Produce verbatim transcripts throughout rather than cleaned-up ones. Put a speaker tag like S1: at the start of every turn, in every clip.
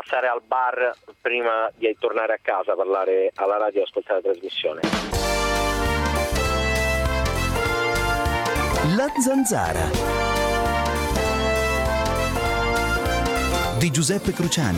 S1: passare al bar prima di tornare a casa, parlare alla radio e ascoltare la trasmissione.
S2: La Zanzara di Giuseppe Cruciani.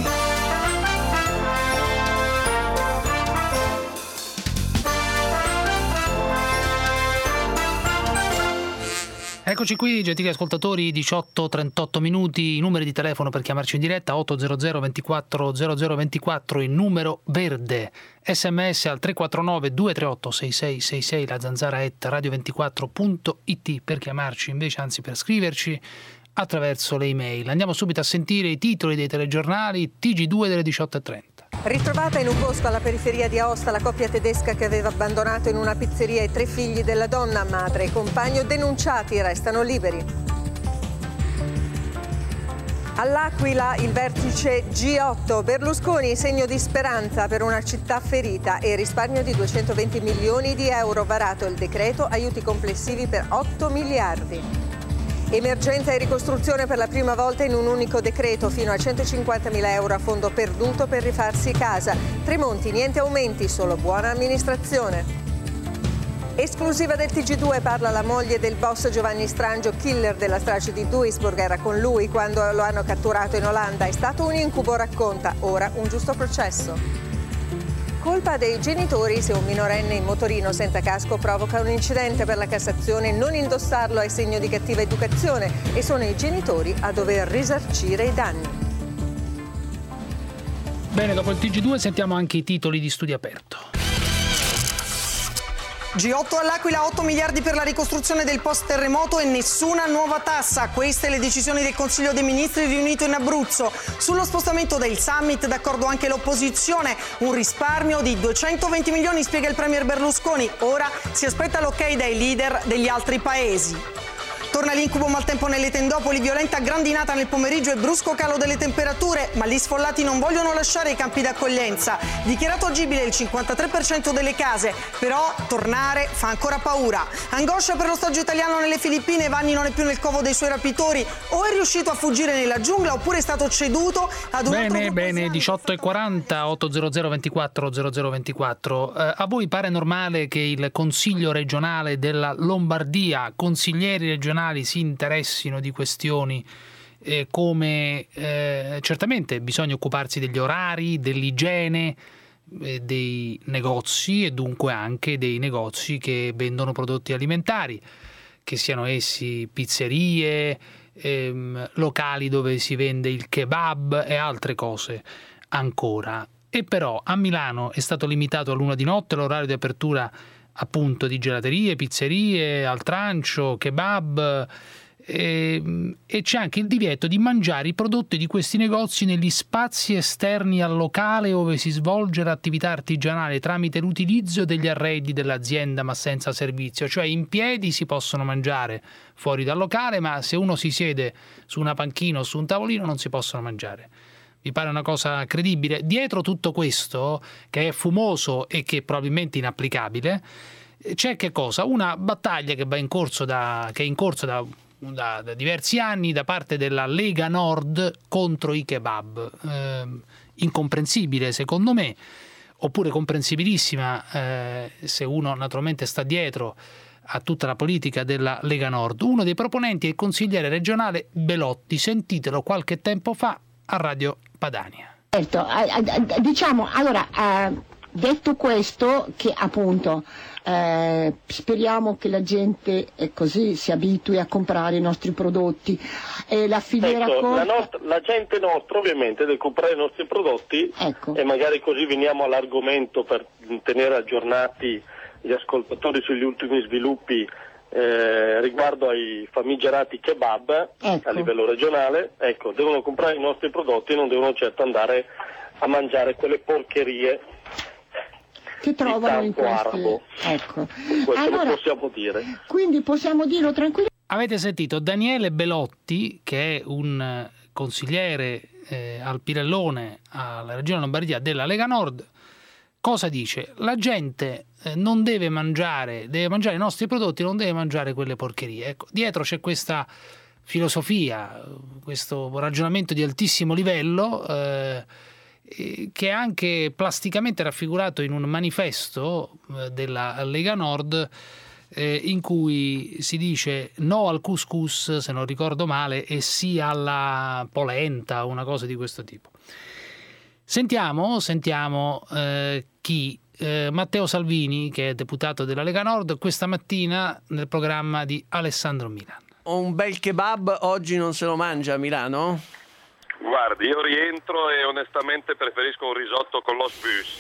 S3: Eccoci qui, gentili ascoltatori, diciotto e trentotto minuti, i numeri di telefono per chiamarci in diretta: otto zero zero ventiquattro zero zero ventiquattro, il numero verde, sms al tre quattro nove due tre otto sei sei sei sei, la zanzara at radio ventiquattro punto it per chiamarci invece, anzi per scriverci attraverso le email. Andiamo subito a sentire i titoli dei telegiornali, T G due delle diciotto e trenta.
S4: Ritrovata in un bosco alla periferia di Aosta la coppia tedesca che aveva abbandonato in una pizzeria i tre figli della donna, madre e compagno denunciati restano liberi. All'Aquila il vertice G otto, Berlusconi segno di speranza per una città ferita e risparmio di duecentoventi milioni di euro, varato il decreto aiuti complessivi per otto miliardi. Emergenza e ricostruzione per la prima volta in un unico decreto, fino a centocinquantamila euro a fondo perduto per rifarsi casa. Tremonti, niente aumenti, solo buona amministrazione. Esclusiva del T G due, parla la moglie del boss Giovanni Strangio, killer della strage di Duisburg. Era con lui quando lo hanno catturato in Olanda. È stato un incubo, racconta, ora un giusto processo. Colpa dei genitori se un minorenne in motorino senza casco provoca un incidente. Per la Cassazione non indossarlo è segno di cattiva educazione e sono i genitori a dover risarcire i danni.
S3: Bene, dopo il T G due sentiamo anche i titoli di Studio Aperto.
S5: G otto all'Aquila, otto miliardi per la ricostruzione del post terremoto e nessuna nuova tassa. Queste le decisioni del Consiglio dei Ministri riunito in Abruzzo. Sullo spostamento del summit d'accordo anche l'opposizione. Un risparmio di duecentoventi milioni, spiega il premier Berlusconi. Ora si aspetta l'ok dai leader degli altri paesi. Torna l'incubo maltempo nelle tendopoli, violenta grandinata nel pomeriggio e brusco calo delle temperature, ma gli sfollati non vogliono lasciare i campi d'accoglienza. Dichiarato agibile il cinquantatré per cento delle case, però tornare fa ancora paura. Angoscia per lo stagio italiano nelle Filippine, Vanni non è più nel covo dei suoi rapitori, o è riuscito a fuggire nella giungla oppure è stato ceduto ad un
S3: bene,
S5: altro gruppo.
S3: Bene, diciotto e quaranta, otto zero zero ventiquattro zero zero ventiquattro. Eh, a voi pare normale che il Consiglio regionale della Lombardia, consiglieri regionali si interessino di questioni eh, come eh, certamente bisogna occuparsi degli orari, dell'igiene eh, dei negozi e dunque anche dei negozi che vendono prodotti alimentari, che siano essi pizzerie, ehm, locali dove si vende il kebab e altre cose ancora. E però a Milano è stato limitato all'una di notte l'orario di apertura appunto di gelaterie, pizzerie, al trancio, kebab e, e c'è anche il divieto di mangiare i prodotti di questi negozi negli spazi esterni al locale ove si svolge l'attività artigianale tramite l'utilizzo degli arredi dell'azienda ma senza servizio, cioè in piedi si possono mangiare fuori dal locale, ma se uno si siede su una panchina o su un tavolino non si possono mangiare. Mi pare una cosa credibile. Dietro tutto questo, che è fumoso e che è probabilmente inapplicabile, c'è che cosa? Una battaglia che va in corso da, che è in corso da, da, da diversi anni da parte della Lega Nord contro i kebab. Eh, incomprensibile secondo me, oppure comprensibilissima eh, se uno naturalmente sta dietro a tutta la politica della Lega Nord. Uno dei proponenti è il consigliere regionale Belotti. Sentitelo qualche tempo fa a Radio Padania.
S6: Certo, diciamo, allora, eh, detto questo, che appunto eh, speriamo che la gente eh, così si abitui a comprare i nostri prodotti e la filiera
S7: ecco,
S6: corta...
S7: la, nostra, la gente nostra ovviamente deve comprare i nostri prodotti, ecco. E magari così veniamo all'argomento per tenere aggiornati gli ascoltatori sugli ultimi sviluppi Eh, riguardo ai famigerati kebab, ecco. A livello regionale, ecco, devono comprare i nostri prodotti e non devono certo andare a mangiare quelle porcherie
S6: che trovano in questi... arabo. Ecco.
S7: Questo
S6: allora,
S7: lo possiamo dire.
S6: Quindi possiamo dirlo tranquillamente.
S3: Avete sentito Daniele Belotti, che è un consigliere eh, al Pirellone alla Regione Lombardia della Lega Nord. Cosa dice? La gente eh, non deve mangiare, deve mangiare i nostri prodotti, non deve mangiare quelle porcherie. Ecco, dietro c'è questa filosofia, questo ragionamento di altissimo livello, eh, eh, che è anche plasticamente raffigurato in un manifesto eh, della Lega Nord, eh, in cui si dice no al couscous, se non ricordo male, e sì alla polenta, una cosa di questo tipo. Sentiamo, sentiamo eh, chi? Eh, Matteo Salvini, che è deputato della Lega Nord, questa mattina nel programma di Alessandro Milan.
S8: Un bel kebab oggi non se lo mangia a Milano?
S9: Guardi, io rientro e onestamente preferisco un risotto con l'os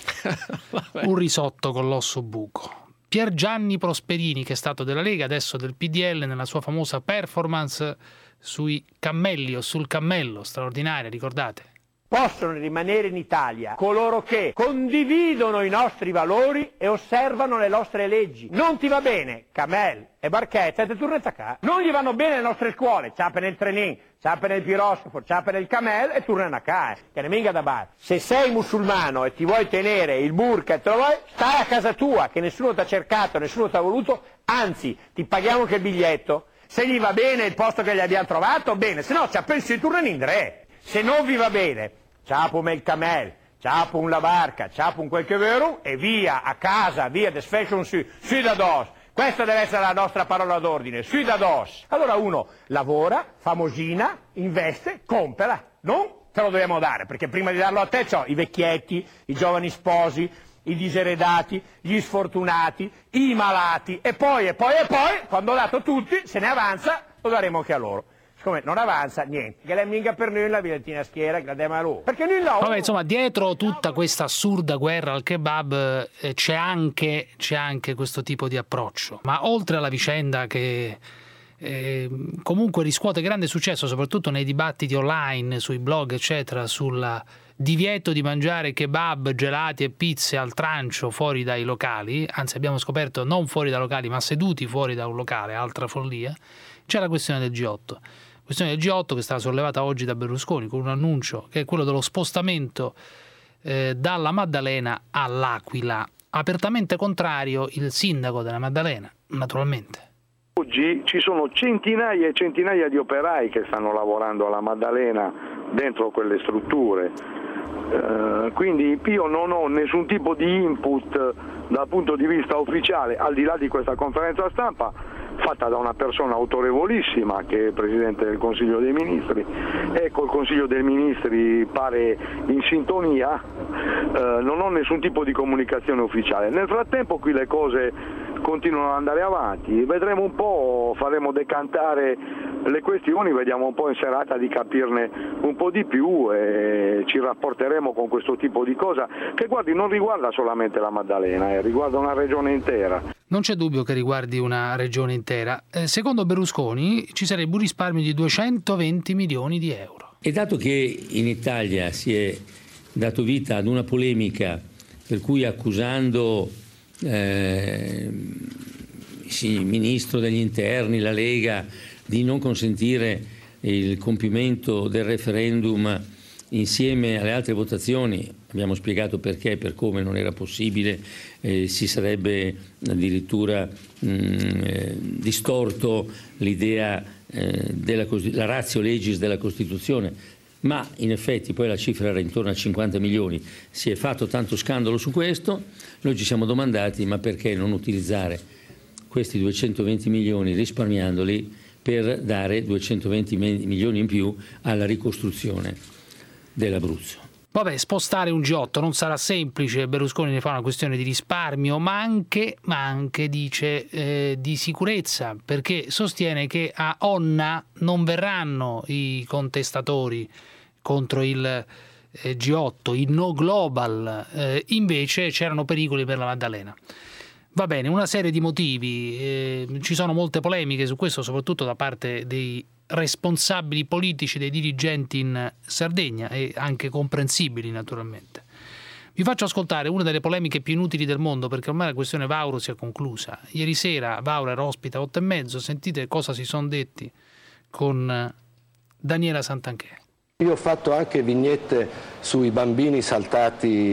S9: bus.
S3: Un risotto con l'osso buco. Pier Gianni Prosperini, che è stato della Lega, adesso del P D L, nella sua famosa performance sui cammelli o sul cammello, straordinaria, ricordate?
S10: Possono rimanere in Italia coloro che condividono i nostri valori e osservano le nostre leggi. Non ti va bene, camel e barchetta e te tornate a casa. Non gli vanno bene le nostre scuole, ciape nel trenin, ciape nel piroscafo, ciape nel camel e tornano a casa. Che ne minga da bar. Se sei musulmano e ti vuoi tenere il burka e te lo vuoi, stai a casa tua, che nessuno ti ha cercato, nessuno ti ha voluto, anzi ti paghiamo anche il biglietto. Se gli va bene il posto che gli abbiamo trovato, bene, se no ci ha pensato di tornare in re. Se non vi va bene, ciapo il camel, ciapo un la barca, ciapo un quel che vero e via a casa, via des fashion su, sui da dos. Questa deve essere la nostra parola d'ordine, sui da dos. Allora uno lavora, famosina, investe, compra, non te lo dobbiamo dare, perché prima di darlo a te c'ho i vecchietti, i giovani sposi, i diseredati, gli sfortunati, i malati e poi e poi e poi, quando ho dato tutti, se ne avanza, lo daremo anche a loro. Come non avanza niente, che lei minga per noi la bigliettina schiera che la diamo a lui. Perché noi no.
S3: Vabbè, insomma, dietro tutta questa assurda guerra al kebab eh, c'è anche c'è anche questo tipo di approccio. Ma oltre alla vicenda che eh, comunque riscuote grande successo, soprattutto nei dibattiti online, sui blog, eccetera, sul divieto di mangiare kebab, gelati e pizze al trancio fuori dai locali, anzi abbiamo scoperto non fuori dai locali, ma seduti fuori da un locale, altra follia, c'è la questione del G otto. Questione del G otto che è stata sollevata oggi da Berlusconi con un annuncio che è quello dello spostamento eh, dalla Maddalena all'Aquila. Apertamente contrario il sindaco della Maddalena, naturalmente.
S11: Oggi ci sono centinaia e centinaia di operai che stanno lavorando alla Maddalena dentro quelle strutture, eh, quindi io non ho nessun tipo di input dal punto di vista ufficiale, al di là di questa conferenza stampa fatta da una persona autorevolissima che è il Presidente del Consiglio dei Ministri e col Consiglio dei Ministri pare in sintonia, eh, non ho nessun tipo di comunicazione ufficiale. Nel frattempo qui le cose continuano ad andare avanti, vedremo un po', faremo decantare le questioni, vediamo un po' in serata di capirne un po' di più e ci rapporteremo con questo tipo di cosa che, guardi, non riguarda solamente la Maddalena, eh, riguarda una regione intera.
S3: Non c'è dubbio che riguardi una regione intera. Eh, secondo Berlusconi ci sarebbe un risparmio di duecentoventi milioni di euro.
S12: E dato che in Italia si è dato vita ad una polemica per cui accusando eh, il Ministro degli Interni, la Lega, di non consentire il compimento del referendum insieme alle altre votazioni, abbiamo spiegato perché e per come non era possibile, eh, si sarebbe addirittura mh, eh, distorto l'idea eh, della la ratio legis della Costituzione, ma in effetti poi la cifra era intorno a cinquanta milioni, si è fatto tanto scandalo su questo, noi ci siamo domandati ma perché non utilizzare questi duecentoventi milioni risparmiandoli per dare duecentoventi milioni in più alla ricostruzione dell'Abruzzo.
S3: Vabbè, spostare un G otto non sarà semplice, Berlusconi ne fa una questione di risparmio, ma anche, ma anche dice, eh, di sicurezza, perché sostiene che a Onna non verranno i contestatori contro il eh, G otto, il no global, eh, invece c'erano pericoli per la Maddalena. Va bene, una serie di motivi, eh, ci sono molte polemiche su questo, soprattutto da parte dei responsabili politici, dei dirigenti in Sardegna, e anche comprensibili naturalmente. Vi faccio ascoltare una delle polemiche più inutili del mondo, perché ormai la questione Vauro si è conclusa. Ieri sera Vauro era ospite a otto e mezzo, sentite cosa si sono detti con Daniela Santanchè.
S13: Io ho fatto anche vignette sui bambini saltati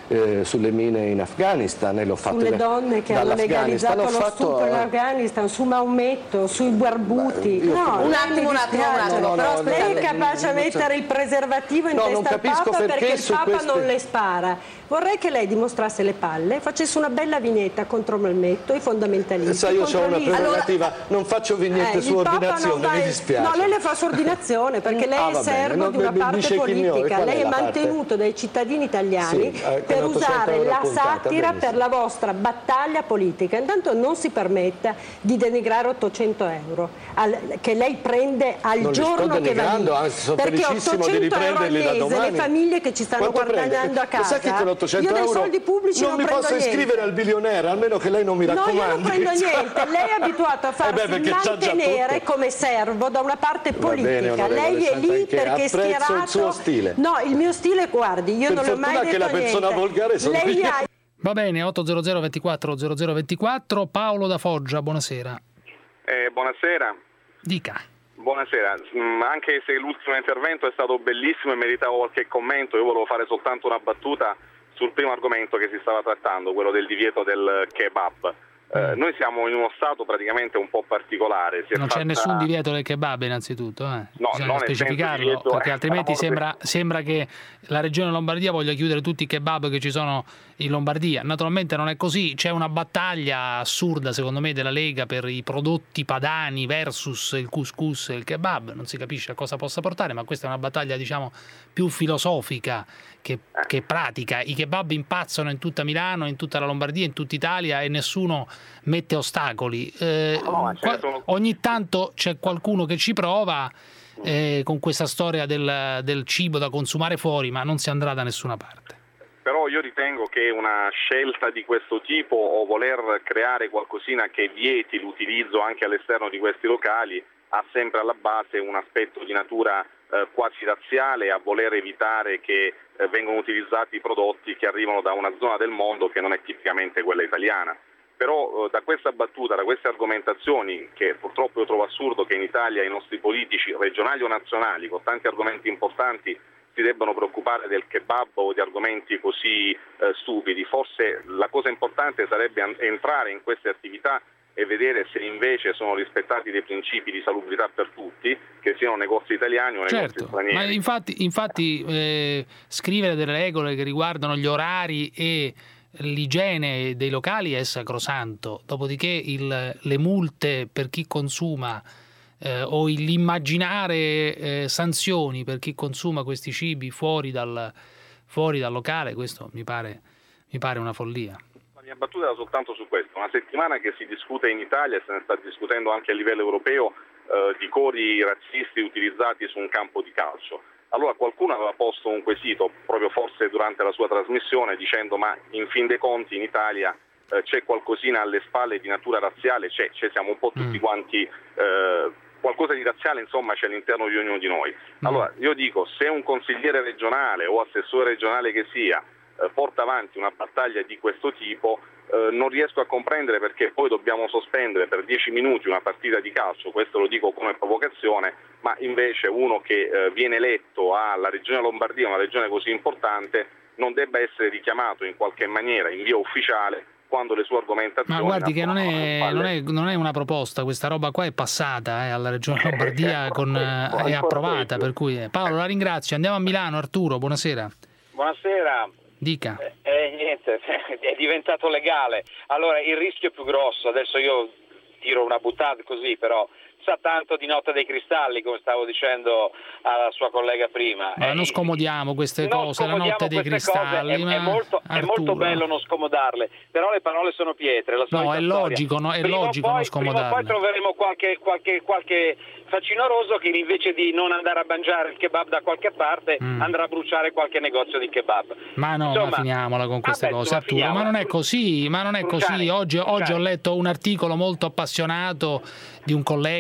S13: eh, sulle mine in Afghanistan e l'ho fatto
S14: sulle donne che hanno legalizzato lo stupro in Afghanistan, su Maometto, sui barbuti.
S13: Beh,
S14: no,
S15: un attimo, un attimo, un attimo.
S14: No, no,
S15: però
S14: no, lei è capace a mettere il preservativo in
S13: no,
S14: testa al Papa
S13: perché,
S14: perché il Papa
S13: queste...
S14: non le spara. Vorrei che lei dimostrasse le palle, facesse una bella vignetta contro Maometto, i fondamentalisti.
S13: Sa, io ho una prerogativa,
S14: allora,
S13: non faccio vignette
S14: eh,
S13: su ordinazione,
S14: dai...
S13: mi dispiace.
S14: No, lei le fa su ordinazione perché lei
S13: ah,
S14: è servo
S13: no,
S14: di una parte politica, lei è, è mantenuto parte? dai cittadini italiani sì, eh, per usare la satira per la vostra battaglia politica. Intanto non si permetta di denigrare ottocento euro al, che lei prende al
S13: non
S14: giorno che va lì,
S13: anzi, sono
S14: perché
S13: ottocento euro al mese,
S14: le famiglie che ci stanno
S13: Quanto
S14: guadagnando
S13: prende?
S14: a casa,
S13: che con ottocento
S14: io dei
S13: euro
S14: soldi pubblici non,
S13: non mi
S14: prendo
S13: posso
S14: niente.
S13: iscrivere al bilionaire, almeno che lei non mi raccomandi.
S14: No, io non prendo niente, lei è abituato a farsi
S13: eh beh,
S14: mantenere come servo da una parte politica,
S13: bene,
S14: lei è lì perché è schierato.
S13: Il suo stile.
S14: No, il mio stile, guardi, io
S13: per
S14: non l'ho mai detto
S13: che la persona
S14: niente.
S13: volgare sono
S14: lei
S13: io.
S14: ha...
S3: Va bene, otto zero zero ventiquattro zero zero ventiquattro, Paolo da Foggia, buonasera.
S9: Eh, buonasera.
S3: Dica.
S9: Buonasera, mm, anche se l'ultimo intervento è stato bellissimo e meritava qualche commento, io volevo fare soltanto una battuta sul primo argomento che si stava trattando, quello del divieto del kebab. Eh, noi siamo in uno stato praticamente un po' particolare. Si
S3: non
S9: fatta...
S3: c'è nessun divieto del kebab innanzitutto, eh.
S9: no,
S3: bisogna specificarlo, divieto, perché altrimenti sembra, sembra che la regione Lombardia voglia chiudere tutti i kebab che ci sono in Lombardia. Naturalmente non è così, c'è una battaglia assurda secondo me della Lega per i prodotti padani versus il couscous e il kebab, non si capisce a cosa possa portare, ma questa è una battaglia diciamo più filosofica che, che pratica. I kebab impazzano in tutta Milano, in tutta la Lombardia, in tutta Italia e nessuno mette ostacoli. Eh,
S9: no, certo.
S3: Ogni tanto c'è qualcuno che ci prova eh, con questa storia del, del cibo da consumare fuori, ma non si andrà da nessuna parte.
S9: Però io ritengo che una scelta di questo tipo o voler creare qualcosina che vieti l'utilizzo anche all'esterno di questi locali ha sempre alla base un aspetto di natura eh, quasi razziale, a voler evitare che eh, vengano utilizzati prodotti che arrivano da una zona del mondo che non è tipicamente quella italiana. Però eh, da questa battuta, da queste argomentazioni, che purtroppo io trovo assurdo che in Italia i nostri politici regionali o nazionali con tanti argomenti importanti si debbano preoccupare del kebab o di argomenti così eh, stupidi. Forse la cosa importante sarebbe an- entrare in queste attività e vedere se invece sono rispettati dei principi di salubrità per tutti, che siano negozi italiani o negozi
S3: certo,
S9: stranieri.
S3: Ma infatti, infatti eh, scrivere delle regole che riguardano gli orari e l'igiene dei locali è sacrosanto, dopodiché il, le multe per chi consuma eh, o l'immaginare eh, sanzioni per chi consuma questi cibi fuori dal, fuori dal locale, questo mi pare, mi pare una follia.
S9: La mia battuta era soltanto su questo. Una settimana che si discute in Italia e se ne sta discutendo anche a livello europeo eh, di cori razzisti utilizzati su un campo di calcio. Allora qualcuno aveva posto un quesito, proprio forse durante la sua trasmissione, dicendo ma in fin dei conti in Italia eh, c'è qualcosina alle spalle di natura razziale, c'è, c'è siamo un po' tutti
S3: mm. quanti,
S9: eh, qualcosa di razziale insomma c'è all'interno di ognuno di noi. Allora io dico, se un consigliere regionale o assessore regionale che sia eh, porta avanti una battaglia di questo tipo, eh, non riesco a comprendere perché poi dobbiamo sospendere per dieci minuti una partita di calcio, questo lo dico come provocazione, ma invece uno che eh, viene eletto alla regione Lombardia, una regione così importante, non debba essere richiamato in qualche maniera in via ufficiale quando le sue argomentazioni...
S3: Ma guardi che non è, non, è, non è una proposta, questa roba qua è passata eh, alla regione Lombardia, con, eh, è approvata, per cui... Eh. Paolo, la ringrazio. Andiamo a Milano. Arturo, buonasera.
S16: Buonasera.
S3: Dica.
S16: Eh, eh, niente, è diventato legale. Allora, il rischio più grosso, adesso io tiro una buttata così, però... sa tanto di Notte dei Cristalli, come stavo dicendo alla sua collega prima.
S3: Ma
S16: eh,
S3: non scomodiamo queste cose, la Notte dei Cristalli.
S16: Cose, è, è, molto, è molto bello non scomodarle, però le parole sono pietre. La
S3: no, è
S16: storia.
S3: logico, no, è
S16: prima
S3: logico
S16: poi,
S3: non scomodarle.
S16: Prima o poi troveremo qualche, qualche, qualche facinoroso che invece di non andare a mangiare il kebab da qualche parte mm. andrà a bruciare qualche negozio di kebab.
S3: Ma no,
S16: Insomma,
S3: ma finiamola con queste
S16: vabbè,
S3: cose, Arturo, ma non è così, ma non è
S16: Bruciare,
S3: così. Oggi, oggi ho letto un articolo molto appassionato di un collega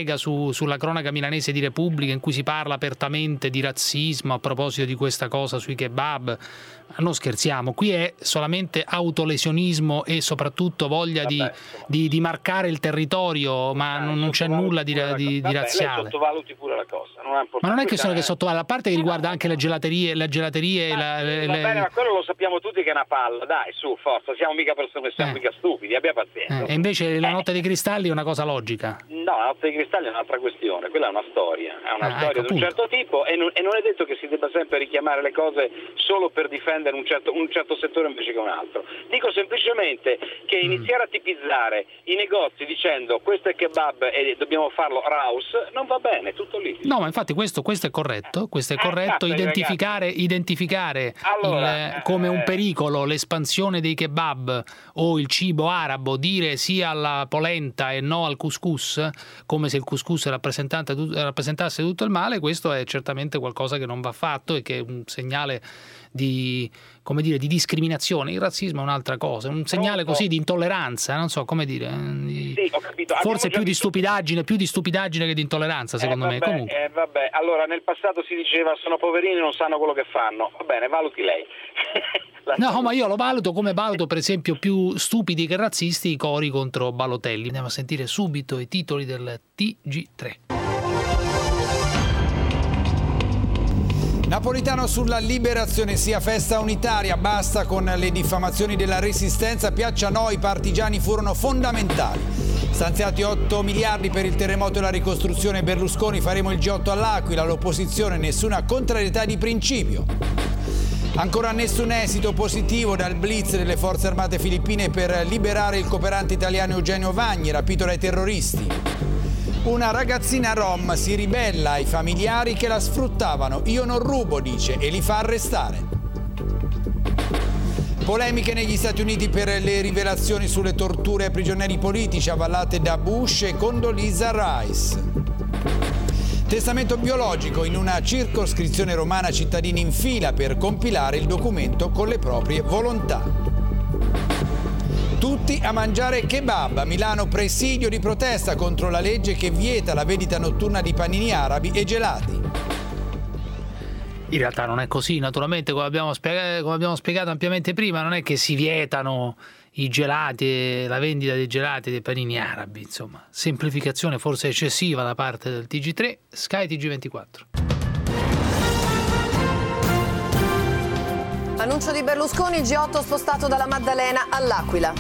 S3: collega su, sulla cronaca milanese di Repubblica in cui si parla apertamente di razzismo a proposito di questa cosa sui kebab. Non scherziamo, qui è solamente autolesionismo e soprattutto voglia di, di, di marcare il territorio, ma non, non c'è nulla di, di, di razziale.
S16: Lei sottovaluti pure la cosa. Non
S3: ma non è che sono che sottovaluta, a parte che riguarda anche le gelaterie, le gelaterie
S16: ma,
S3: le,
S16: va
S3: le...
S16: bene, ma quello lo sappiamo tutti che è una palla, dai, su, forza, siamo mica persone, siamo
S3: eh.
S16: mica stupidi, abbia pazienza.
S3: Eh, e invece la notte dei cristalli è una cosa logica.
S16: No, la notte dei cristalli è un'altra questione, quella è una storia, è una
S3: ah,
S16: storia
S3: ecco,
S16: di un certo tipo e non, e non è detto che si debba sempre richiamare le cose solo per difendere un certo, un certo settore invece che un altro. Dico semplicemente che iniziare a tipizzare i negozi dicendo questo è kebab e dobbiamo farlo Raus non va bene, tutto lì.
S3: No, ma infatti questo, questo è corretto, questo è corretto, eh, identificare, identificare
S16: allora,
S3: il, come
S16: eh,
S3: un pericolo l'espansione dei kebab o il cibo arabo, dire sì alla polenta e no al couscous, come se il couscous rappresentasse tutto il male, questo è certamente qualcosa che non va fatto e che è un segnale di, come dire, di discriminazione. Il razzismo è un'altra cosa, un segnale così di intolleranza, non so come dire, di,
S16: sì, ho capito.
S3: forse più
S16: già...
S3: di stupidaggine, più di stupidaggine che di intolleranza, secondo
S16: eh,
S3: me.
S16: Vabbè,
S3: Comunque.
S16: Eh, vabbè, allora nel passato si diceva sono poverini, non sanno quello che fanno. Va bene, valuti lei.
S3: No, ma io lo valuto come valuto per esempio più stupidi che razzisti i cori contro Balotelli. Andiamo a sentire subito i titoli del T G tre.
S15: Napolitano sulla liberazione, sia festa unitaria, basta con le diffamazioni della resistenza, piaccia a noi, i partigiani furono fondamentali. Stanziati otto miliardi per il terremoto e la ricostruzione, Berlusconi, faremo il G otto all'Aquila, l'opposizione nessuna contrarietà di principio. Ancora nessun esito positivo dal blitz delle forze armate filippine per liberare il cooperante italiano Eugenio Vagni, rapito dai terroristi. Una ragazzina rom si ribella ai familiari che la sfruttavano. Io non rubo, dice, e li fa arrestare. Polemiche negli Stati Uniti per le rivelazioni sulle torture ai prigionieri politici avallate da Bush e Condoleezza Rice. Testamento biologico in una circoscrizione romana, cittadini in fila per compilare il documento con le proprie volontà. Tutti a mangiare kebab. A Milano presidio di protesta contro la legge che vieta la vendita notturna di panini arabi e gelati.
S3: In realtà non è così, naturalmente, come abbiamo spiegato, come abbiamo spiegato ampiamente prima, non è che si vietano i gelati, la vendita dei gelati e dei panini arabi, insomma. Semplificazione forse eccessiva da parte del T G tre, Sky T G ventiquattro.
S4: Annuncio di Berlusconi, G otto spostato dalla Maddalena all'Aquila.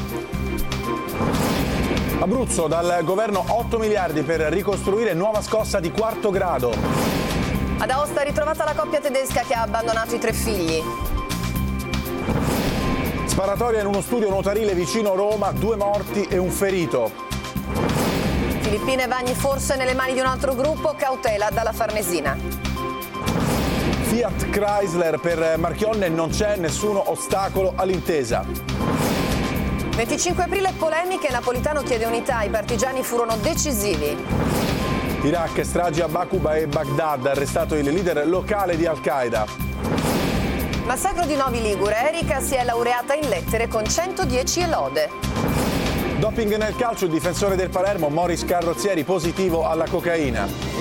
S17: Abruzzo, dal governo otto miliardi per ricostruire, nuova scossa di quarto grado.
S4: Ad Aosta ritrovata la coppia tedesca che ha abbandonato i tre figli.
S17: Sparatoria in uno studio notarile vicino Roma, due morti e un ferito.
S4: Filippine, Vagni forse nelle mani di un altro gruppo, cautela dalla Farnesina.
S17: Fiat Chrysler per Marchionne, non c'è nessuno ostacolo all'intesa.
S4: venticinque aprile, polemiche, Napolitano chiede unità, i partigiani furono decisivi.
S17: Iraq, stragi a Bakuba e Baghdad, arrestato il leader locale di Al-Qaeda.
S4: Massacro di Novi Ligure, Erika si è laureata in lettere con centodieci lode.
S17: Doping nel calcio, il difensore del Palermo, Moris Carrozzieri, positivo alla cocaina.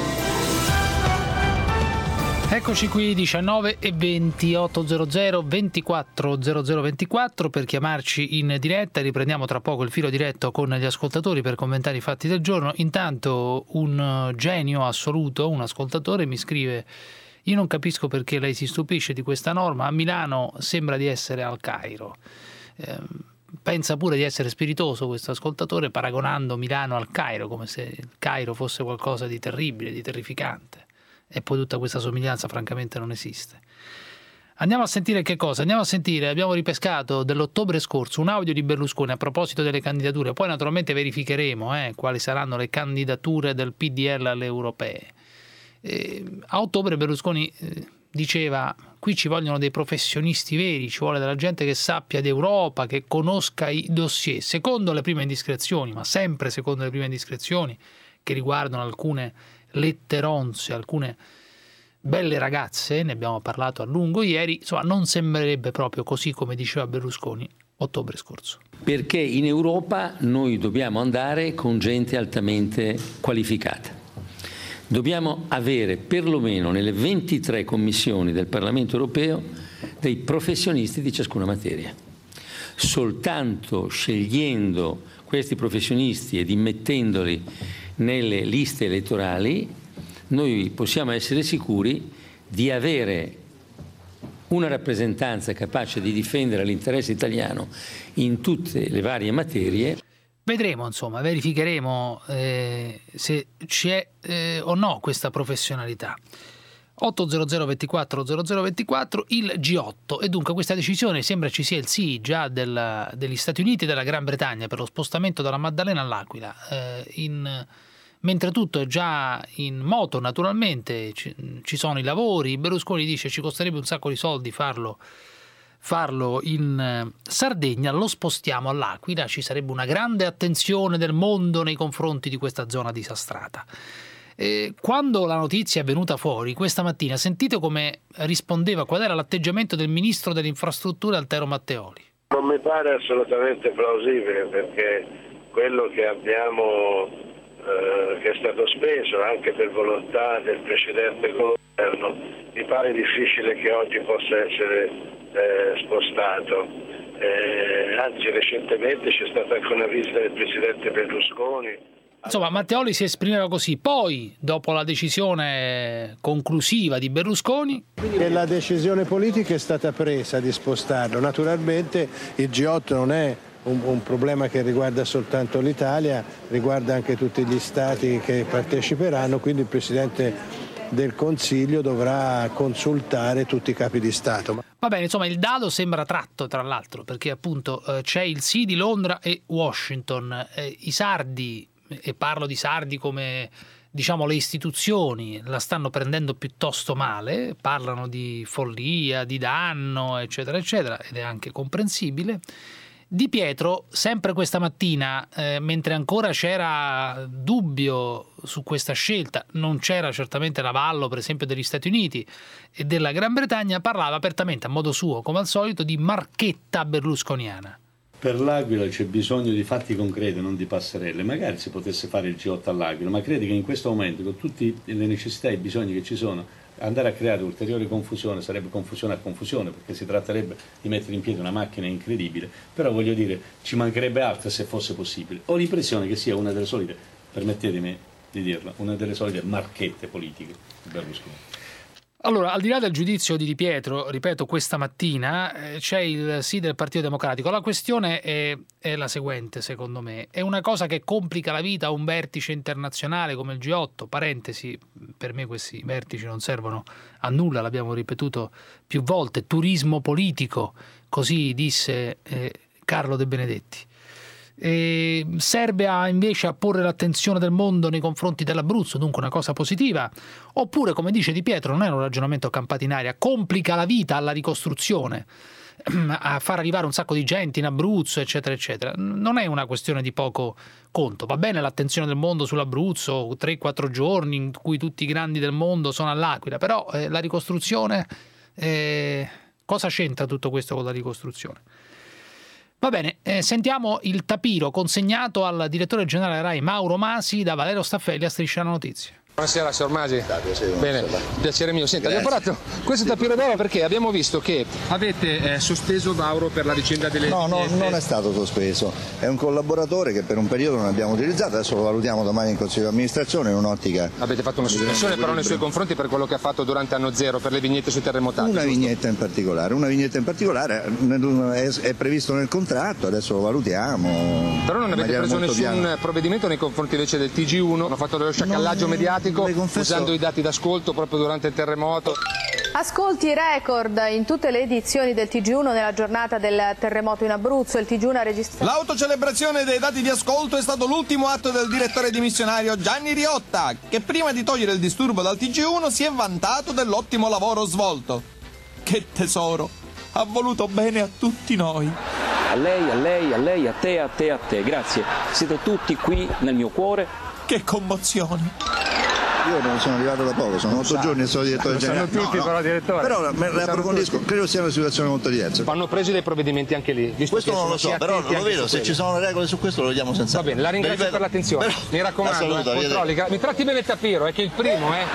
S3: Eccoci qui, diciannove e venti, otto hundred ventiquattro zero zero ventiquattro per chiamarci in diretta. Riprendiamo tra poco il filo diretto con gli ascoltatori per commentare i fatti del giorno. Intanto un genio assoluto, un ascoltatore, mi scrive: io non capisco perché lei si stupisce di questa norma, a Milano sembra di essere al Cairo. Eh, pensa pure di essere spiritoso questo ascoltatore, paragonando Milano al Cairo, come se il Cairo fosse qualcosa di terribile, di terrificante. E poi tutta questa somiglianza francamente non esiste. Andiamo a sentire che cosa? Andiamo a sentire, abbiamo ripescato dell'ottobre scorso un audio di Berlusconi a proposito delle candidature, poi naturalmente verificheremo eh, quali saranno le candidature del P D L alle europee. Eh, a ottobre Berlusconi eh, diceva: qui ci vogliono dei professionisti veri, ci vuole della gente che sappia d'Europa, che conosca i dossier, secondo le prime indiscrezioni, ma sempre secondo le prime indiscrezioni che riguardano alcune letteronze, alcune belle ragazze, ne abbiamo parlato a lungo ieri, insomma non sembrerebbe proprio così come diceva Berlusconi ottobre scorso.
S12: Perché in Europa noi dobbiamo andare con gente altamente qualificata. Dobbiamo avere perlomeno nelle ventitré commissioni del Parlamento europeo dei professionisti di ciascuna materia. Soltanto scegliendo questi professionisti ed immettendoli nelle liste elettorali noi possiamo essere sicuri di avere una rappresentanza capace di difendere l'interesse italiano in tutte le varie materie.
S3: Vedremo, insomma, verificheremo eh, se c'è eh, o no questa professionalità. otto zero zero ventiquattro zero zero ventiquattro, il G otto, e dunque questa decisione sembra ci sia il sì già del, degli Stati Uniti e della Gran Bretagna per lo spostamento dalla Maddalena all'Aquila. Eh, in, mentre tutto è già in moto, naturalmente ci, ci sono i lavori. Berlusconi dice ci costerebbe un sacco di soldi farlo farlo in Sardegna, lo spostiamo all'Aquila, ci sarebbe una grande attenzione del mondo nei confronti di questa zona disastrata. E quando la notizia è venuta fuori questa mattina, sentite come rispondeva, qual era l'atteggiamento del ministro delle infrastrutture Altero Matteoli.
S18: Non mi pare assolutamente plausibile, perché quello che abbiamo eh, che è stato speso anche per volontà del precedente governo mi pare difficile che oggi possa essere Eh, spostato. Eh, anzi, recentemente c'è stata anche una visita del presidente Berlusconi.
S3: Insomma, Matteoli si esprimeva così. Poi, dopo la decisione conclusiva di Berlusconi,
S19: e la decisione politica è stata presa di spostarlo. Naturalmente il G otto non è un, un problema che riguarda soltanto l'Italia, riguarda anche tutti gli stati che parteciperanno, quindi il presidente del Consiglio dovrà consultare tutti i capi di Stato.
S3: Va bene, insomma, il dado sembra tratto, tra l'altro, perché appunto eh, c'è il sì di Londra e Washington. Eh, I sardi, e parlo di sardi come diciamo le istituzioni, la stanno prendendo piuttosto male, parlano di follia, di danno, eccetera, eccetera, ed è anche comprensibile. Di Pietro, sempre questa mattina, eh, mentre ancora c'era dubbio su questa scelta, non c'era certamente l'avallo per esempio degli Stati Uniti e della Gran Bretagna, parlava apertamente a modo suo, come al solito, di marchetta berlusconiana.
S20: Per l'Aquila c'è bisogno di fatti concreti, non di passerelle. Magari si potesse fare il G otto all'Aquila, ma credi che in questo momento, con tutte le necessità e i bisogni che ci sono, andare a creare ulteriore confusione sarebbe confusione a confusione, perché si tratterebbe di mettere in piedi una macchina incredibile. Però voglio dire, ci mancherebbe altro se fosse possibile. Ho l'impressione che sia una delle solite, permettetemi di dirlo, una delle solite marchette politiche di Berlusconi.
S3: Allora, al di là del giudizio di Di Pietro, ripeto, questa mattina eh, c'è il sì del Partito Democratico. La questione è, è la seguente, secondo me. È una cosa che complica la vita a un vertice internazionale come il G otto. Parentesi, per me questi vertici non servono a nulla, l'abbiamo ripetuto più volte. Turismo politico, così disse eh, Carlo De Benedetti. E serve a, invece a porre l'attenzione del mondo nei confronti dell'Abruzzo, dunque una cosa positiva, oppure, come dice Di Pietro, non è un ragionamento a campata in aria, complica la vita alla ricostruzione, a far arrivare un sacco di gente in Abruzzo, eccetera, eccetera. Non è una questione di poco conto. Va bene l'attenzione del mondo sull'Abruzzo, tre quattro giorni in cui tutti i grandi del mondo sono all'Aquila, però eh, la ricostruzione, eh, cosa c'entra tutto questo con la ricostruzione? Va bene, eh, sentiamo il tapiro consegnato al direttore generale RAI Mauro Masi da Valerio Staffelli a Striscia la Notizia.
S21: Buonasera signor Masi. Bene, piacere mio. Senta, abbiamo parlato questo tapiro d'oro perché abbiamo visto che avete eh, sospeso Mauro per la vicenda delle...
S22: No, no, non è stato sospeso, è un collaboratore che per un periodo non abbiamo utilizzato, adesso lo valutiamo domani in Consiglio di amministrazione in un'ottica...
S21: Avete fatto una sospensione però nei suoi confronti per quello che ha fatto durante anno zero, per le vignette sui terremotati.
S22: Una
S21: giusto?
S22: vignetta in particolare, una vignetta in particolare è, è previsto nel contratto, adesso lo valutiamo.
S21: Però non avete preso nessun piano. provvedimento nei confronti invece del T G uno, hanno fatto dello sciacallaggio non, mediatico usando i dati d'ascolto proprio durante il terremoto.
S23: Ascolti record in tutte le edizioni del T G uno nella giornata del terremoto in Abruzzo. Il T G uno ha registrato...
S24: L'autocelebrazione dei dati di ascolto è stato l'ultimo atto del direttore dimissionario Gianni Riotta, che prima di togliere il disturbo dal T G uno si è vantato dell'ottimo lavoro svolto. Che tesoro, ha voluto bene a tutti noi.
S25: A lei, a lei, a lei, a te, a te, a te. Grazie. Siete tutti qui nel mio cuore.
S24: Che commozione.
S22: Io non sono arrivato da poco, sono otto giorni e sono direttore
S21: Lo
S22: generale.
S21: sanno tutti,
S22: No, no.
S21: però, direttore.
S22: Però me
S21: Lo
S22: le
S21: sanno
S22: approfondisco,
S21: tutti.
S22: credo sia una situazione molto diversa.
S21: Vanno presi dei provvedimenti anche lì. visto
S22: Questo
S21: che
S22: non lo
S21: sono
S22: so,
S21: stati
S22: però
S21: attenti
S22: lo
S21: anche
S22: vedo,
S21: su
S22: se
S21: quello.
S22: ci sono le regole su questo lo vediamo senza.
S21: Va bene, la ringrazio
S22: ripeto,
S21: per l'attenzione.
S22: però-
S21: Mi raccomando,
S22: La saluto,
S21: eh, controlli.
S22: arrivederci.
S21: Mi tratti bene il tapiro, è che il primo, eh.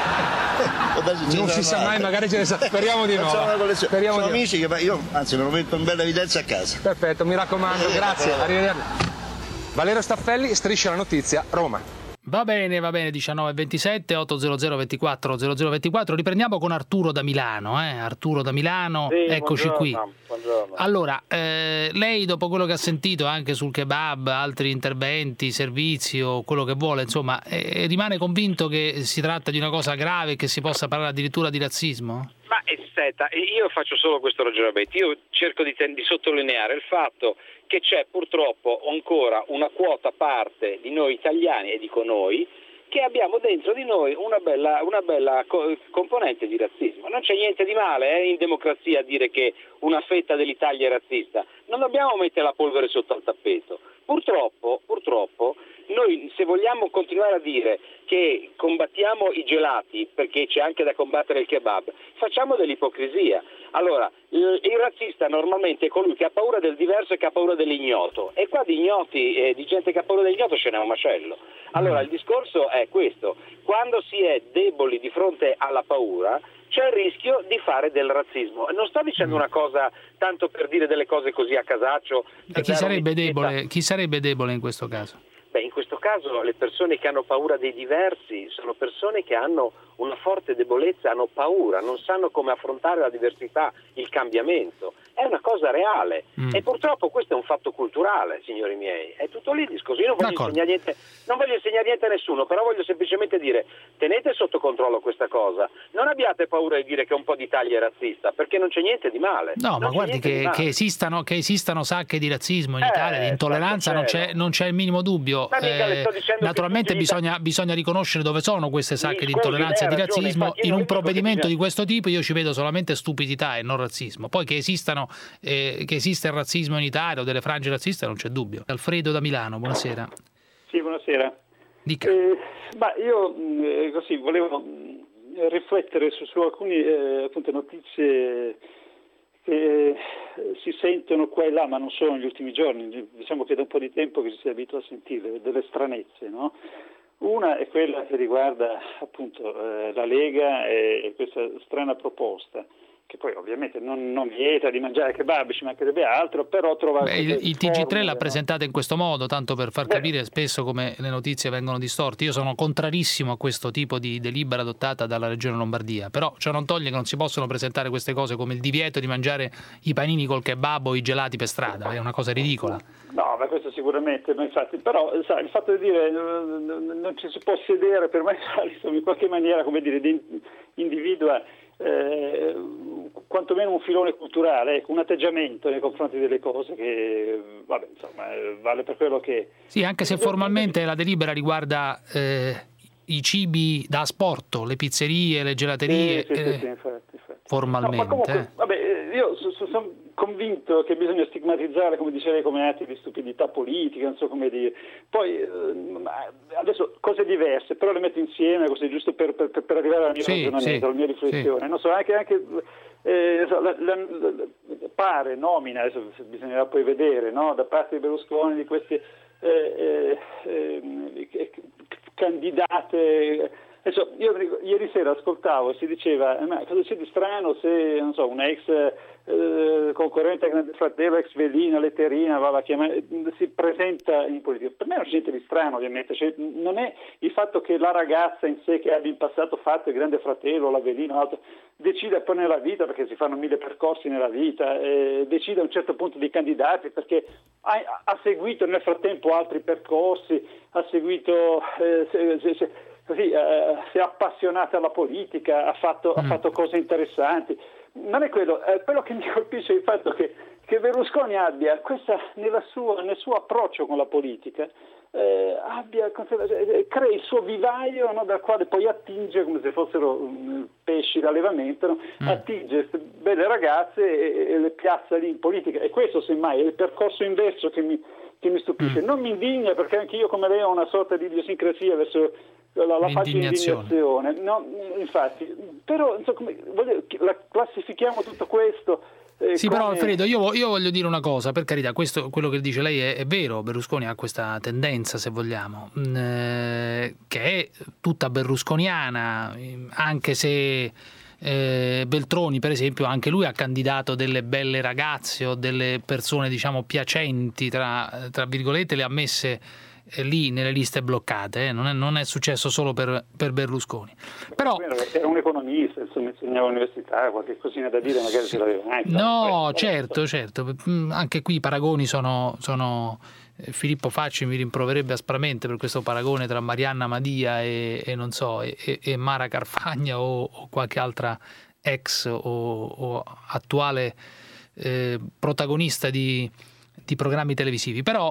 S22: ci
S21: Non si sa
S22: saranno
S21: mai,
S22: altre.
S21: magari ce ne sa. Speriamo di no.
S22: Facciamo
S21: va.
S22: una collezione.
S21: Speriamo
S22: Sono
S21: di no.
S22: amici che io anzi me lo metto in bella evidenza a casa.
S21: Perfetto, mi raccomando, grazie. Arrivederci. Valerio Staffelli, Striscia la notizia, Roma.
S3: Va bene, va bene, diciannove e ventisette, ottocento ventiquattro zero zero ventiquattro. Riprendiamo con Arturo da Milano. Eh? Arturo da Milano,
S16: Sì,
S3: eccoci qui.
S16: buongiorno, buongiorno.
S3: Allora, eh, lei dopo quello che ha sentito anche sul kebab, altri interventi, servizi o quello che vuole, insomma, eh, rimane convinto che si tratta di una cosa grave e che si possa parlare addirittura di razzismo?
S16: Ma eh, senta, io faccio solo questo ragionamento, io cerco di, ten- di sottolineare il fatto che c'è purtroppo ancora una quota parte di noi italiani, e dico noi, che abbiamo dentro di noi una bella, una bella co- componente di razzismo. Non c'è niente di male eh, in democrazia a dire che una fetta dell'Italia è razzista, non dobbiamo mettere la polvere sotto al tappeto. Purtroppo, purtroppo, noi se vogliamo continuare a dire che combattiamo i gelati, perché c'è anche da combattere il kebab, facciamo dell'ipocrisia. Allora, il, il razzista normalmente è colui che ha paura del diverso e che ha paura dell'ignoto, e qua di ignoti e di gente che ha paura dell'ignoto ce n'è un macello. Allora, il discorso è questo: quando si è deboli di fronte alla paura, c'è il rischio di fare del razzismo. Non sto dicendo una cosa tanto per dire delle cose così a casaccio.
S3: E chi sarebbe debole, chi sarebbe debole in questo caso?
S16: Beh, in questo caso le persone che hanno paura dei diversi sono persone che hanno una forte debolezza, hanno paura, non sanno come affrontare la diversità, il cambiamento. È una cosa reale mm. e purtroppo questo è un fatto culturale, signori miei. È tutto lì il discorso. Io non voglio insegnare niente, non voglio insegnare niente a nessuno, però voglio semplicemente dire: tenete sotto controllo questa cosa. Non abbiate paura di dire che un po' d'Italia è razzista, perché non c'è niente di male.
S3: No,
S16: non
S3: ma guardi che, che, esistano, che esistano sacche di razzismo in
S16: eh,
S3: Italia, di intolleranza, non c'è, non c'è il minimo dubbio. Eh, naturalmente bisogna, bisogna riconoscere dove sono queste sacche di intolleranza e di razzismo. In un provvedimento di questo tipo io ci vedo solamente stupidità e non razzismo. Poi che esistano eh, che esiste il razzismo in Italia o delle frange razziste non c'è dubbio. Alfredo da Milano, buonasera.
S1: Sì, buonasera.
S3: Dica.
S1: Eh, ma io eh, così volevo mh, riflettere su, su alcune eh, appunto notizie che eh, si sentono qua e là, ma non solo negli ultimi giorni. Diciamo che da un po' di tempo che ci si abitua a sentire delle stranezze, no? Una è quella che riguarda appunto eh, la Lega e questa strana proposta, che poi ovviamente non, non vieta di mangiare kebab, ci mancherebbe altro, però trova...
S3: Beh, il, il T G tre l'ha
S1: no?
S3: presentata in questo modo, tanto per far
S1: Beh.
S3: capire spesso come le notizie vengono distorte. Io sono contrarissimo a questo tipo di delibera adottata dalla Regione Lombardia, però ciò non toglie che non si possono presentare queste cose come il divieto di mangiare i panini col kebab o i gelati per strada, è una cosa ridicola.
S1: No, ma questo sicuramente, ma infatti, però sa, il fatto di dire non ci si può sedere, per me insomma, in qualche maniera, come dire, individua eh, quantomeno un filone culturale, ecco, un atteggiamento nei confronti delle cose che, vabbè, insomma, vale per quello che...
S3: Sì, anche se formalmente la delibera riguarda eh, i cibi da asporto, le pizzerie, le gelaterie,
S1: sì, sì,
S3: eh,
S1: sì, sì, infatti, infatti.
S3: formalmente.
S1: No, ma comunque,
S3: eh.
S1: vabbè, io so, so, sono convinto che bisogna stigmatizzare, come dicevi, come atti di stupidità politica, non so come dire. Poi, eh, adesso cose diverse, però le metto insieme così, giusto per, per, per arrivare al mio
S3: sì,
S1: ragionamento,
S3: sì,
S1: alla mia riflessione.
S3: Sì.
S1: Non so, anche... anche Eh, la, la, la, pare nomina, adesso bisognerà poi vedere, no? Da parte di Berlusconi di queste eh, eh, eh, candidate. Adesso, io ieri sera ascoltavo e si diceva: ma cosa c'è di strano se non so, una ex eh, concorrente Grande Fratello, ex Velina, Letterina, va a chiamare, si presenta in politica. Per me non c'è niente di strano, ovviamente, cioè, non è il fatto che la ragazza in sé, che abbia in passato fatto il Grande Fratello, la Velina, altro, decida poi nella vita, perché si fanno mille percorsi nella vita, eh, decide a un certo punto di candidati perché ha, ha seguito nel frattempo altri percorsi, ha seguito eh, se, se, se, così, eh, si è appassionata alla politica, ha fatto, mm. ha fatto cose interessanti. Non è quello, eh, quello che mi colpisce è il fatto che, che Berlusconi abbia questa nella sua, nel suo approccio con la politica, eh, abbia, crea il suo vivaio, no, dal quale poi attinge come se fossero um, pesci d'allevamento, no? mm. attinge queste belle ragazze e, e le piazza lì in politica, e questo semmai è il percorso inverso che mi, che mi stupisce. Mm. Non mi indigna, perché anche io come lei ho una sorta di idiosincrasia verso la, la facile indignazione. No, infatti, però insomma, voglio, la, classifichiamo tutto questo. Eh,
S3: sì,
S1: come...
S3: però Alfredo, io, io voglio dire una cosa, per carità, questo, quello che dice lei è, è vero, Berlusconi ha questa tendenza, se vogliamo, eh, che è tutta berlusconiana, anche se eh, Veltroni, per esempio, anche lui ha candidato delle belle ragazze o delle persone, diciamo, piacenti, tra, tra virgolette, le ha messe lì nelle liste bloccate, eh? non, è, non è successo solo per, per Berlusconi. Però
S1: era un economista, insomma, insegnava all'università, qualche cosina da dire magari ce l'aveva anche.
S3: No, certo, certo, anche qui i paragoni sono, sono Filippo Facci mi rimproverebbe aspramente per questo paragone tra Marianna Madia e, e non so, e, e Mara Carfagna o, o qualche altra ex o, o attuale eh, protagonista di, di programmi televisivi. Però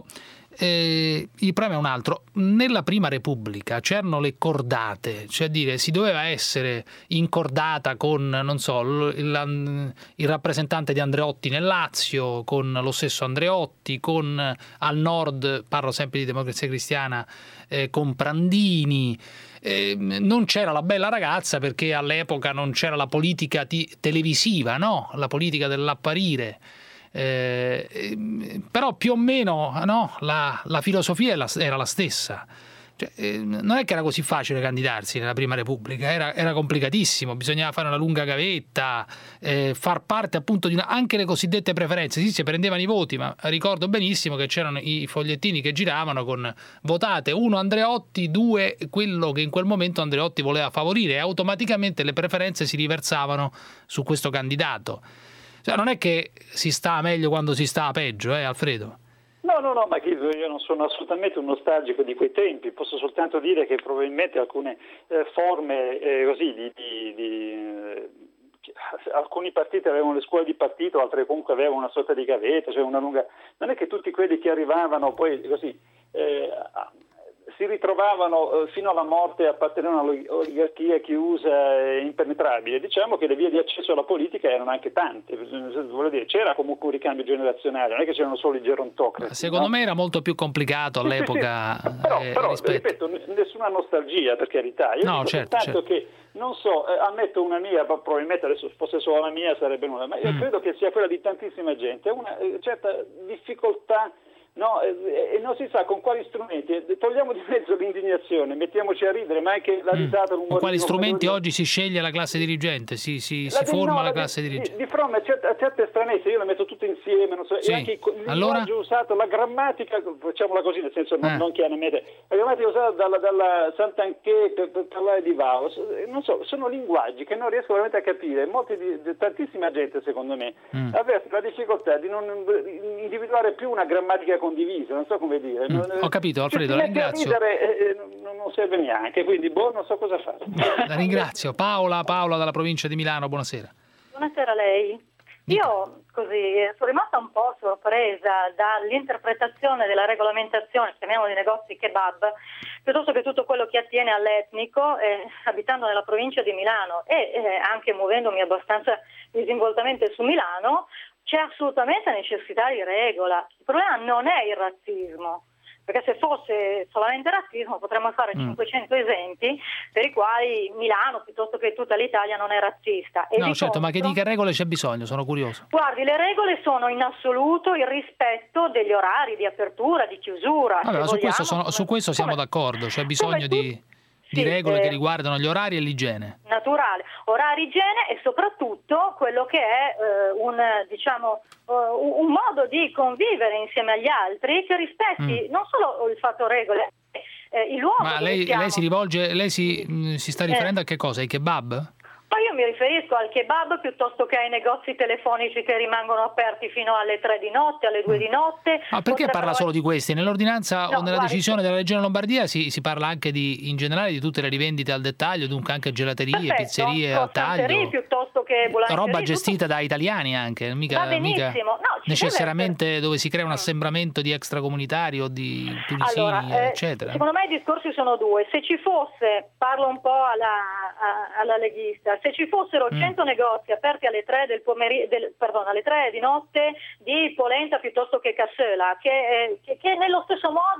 S3: Eh, il problema è un altro. Nella Prima Repubblica c'erano le cordate, cioè a dire si doveva essere incordata con, non so, il, il rappresentante di Andreotti nel Lazio, con lo stesso Andreotti, con al nord, parlo sempre di Democrazia Cristiana, eh, con Prandini. Eh, non c'era la bella ragazza perché all'epoca non c'era la politica ti- televisiva, no? La politica dell'apparire. Eh, però più o meno no, la, la filosofia era la stessa, cioè, eh, non è che era così facile candidarsi nella Prima Repubblica, era, era complicatissimo, bisognava fare una lunga gavetta, eh, far parte appunto di una, anche le cosiddette preferenze, sì, si prendevano i voti, ma ricordo benissimo che c'erano i fogliettini che giravano con votate uno Andreotti, due quello che in quel momento Andreotti voleva favorire, e automaticamente le preferenze si riversavano su questo candidato. Cioè, non è che si sta meglio quando si sta peggio, eh, Alfredo?
S1: No, no, no, ma io non sono assolutamente un nostalgico di quei tempi, posso soltanto dire che probabilmente alcune eh, forme eh, così di, di, di eh, alcuni partiti avevano le scuole di partito, altri comunque avevano una sorta di gavetta, cioè una lunga. Non è che tutti quelli che arrivavano poi così eh, si ritrovavano eh, fino alla morte a appartenere a un'oligarchia chiusa e impenetrabile. Diciamo che le vie di accesso alla politica erano anche tante, voglio dire, c'era comunque un ricambio generazionale, non è che c'erano solo i gerontocrati.
S3: Secondo
S1: no?
S3: me era molto più complicato all'epoca.
S1: Sì, sì, sì. Però,
S3: eh,
S1: però
S3: rispetto...
S1: ripeto, nessuna nostalgia, per carità. Io
S3: no,
S1: dico
S3: certo,
S1: soltanto
S3: certo.
S1: che, non so, eh, ammetto una mia, probabilmente adesso fosse solo la mia sarebbe nulla, ma io mm. credo che sia quella di tantissima gente, una eh, certa difficoltà. No, e non si sa con quali strumenti. Togliamo di mezzo l'indignazione, mettiamoci a ridere, ma anche la risata, l'umore.
S3: Con quali strumenti oggi si sceglie la classe dirigente, si, si, si forma no, la classe
S1: di,
S3: dirigente?
S1: Di, di fronte a certe, a certe stranezze, io le metto tutte insieme, non so,
S3: sì.
S1: E anche il linguaggio
S3: allora?
S1: usato, la grammatica, facciamola così, nel senso non,
S3: eh.
S1: non chiaramente, la grammatica usata dalla, dalla Santanchè per, per parlare di Vaus, non so, sono linguaggi che non riesco veramente a capire. Molti di, di, tantissima gente, secondo me, mm. avversa la difficoltà di non individuare più una grammatica condivisa, non so come dire.
S3: Mm, ho capito, Alfredo, la ringrazio.
S1: Ridere, eh, non serve neanche, quindi boh, non so cosa fare.
S3: La ringrazio. Paola, Paola dalla provincia di Milano, buonasera.
S2: Buonasera a lei. Io così sono rimasta un po' sorpresa dall'interpretazione della regolamentazione, chiamiamolo di negozi kebab, piuttosto che tutto quello che attiene all'etnico, eh, abitando nella provincia di Milano e eh, anche muovendomi abbastanza disinvoltamente su Milano. C'è assolutamente necessità di regola. Il problema non è il razzismo, perché se fosse solamente razzismo potremmo fare mm. cinquecento esempi per i quali Milano, piuttosto che tutta l'Italia, non è razzista. E
S3: no, certo,
S2: contro,
S3: ma che di che regole c'è bisogno? Sono curioso.
S2: Guardi, le regole sono in assoluto il rispetto degli orari di apertura, di chiusura.
S3: Vabbè, ma su,
S2: vogliamo,
S3: questo sono,
S2: come,
S3: su questo siamo
S2: come,
S3: d'accordo, c'è bisogno
S2: tu,
S3: di... di
S2: sì,
S3: regole
S2: eh,
S3: che riguardano gli orari e l'igiene.
S2: Naturale, orari, igiene e soprattutto quello che è eh, un, diciamo, uh, un modo di convivere insieme agli altri che rispetti mm. non solo il fatto regole, eh, il luogo.
S3: Ma lei, lei si rivolge, lei si, mh, si sta riferendo eh. a che cosa? Ai kebab?
S2: Ma io mi riferisco al kebab piuttosto che ai negozi telefonici che rimangono aperti fino alle tre di notte, alle due di notte.
S3: Ma perché parla solo di questi? Nell'ordinanza
S2: no,
S3: o nella
S2: guardi,
S3: decisione della Regione Lombardia si, si parla anche di, in generale, di tutte le rivendite al dettaglio, dunque anche gelaterie,
S2: perfetto,
S3: pizzerie al taglio,
S2: piuttosto che
S3: roba gestita tutto... da italiani anche, mica, mica
S2: no,
S3: necessariamente
S2: essere...
S3: dove si crea un assembramento di extracomunitari o di tunisini,
S2: allora, eh,
S3: eccetera.
S2: Secondo me i discorsi sono due. Se ci fosse, parlo un po' alla, a, alla leghista, se ci fossero mm. cento negozi aperti alle tre del pomeriggio, del, perdón, alle tre di notte di polenta piuttosto che cassola, che, eh, che, che nello stesso modo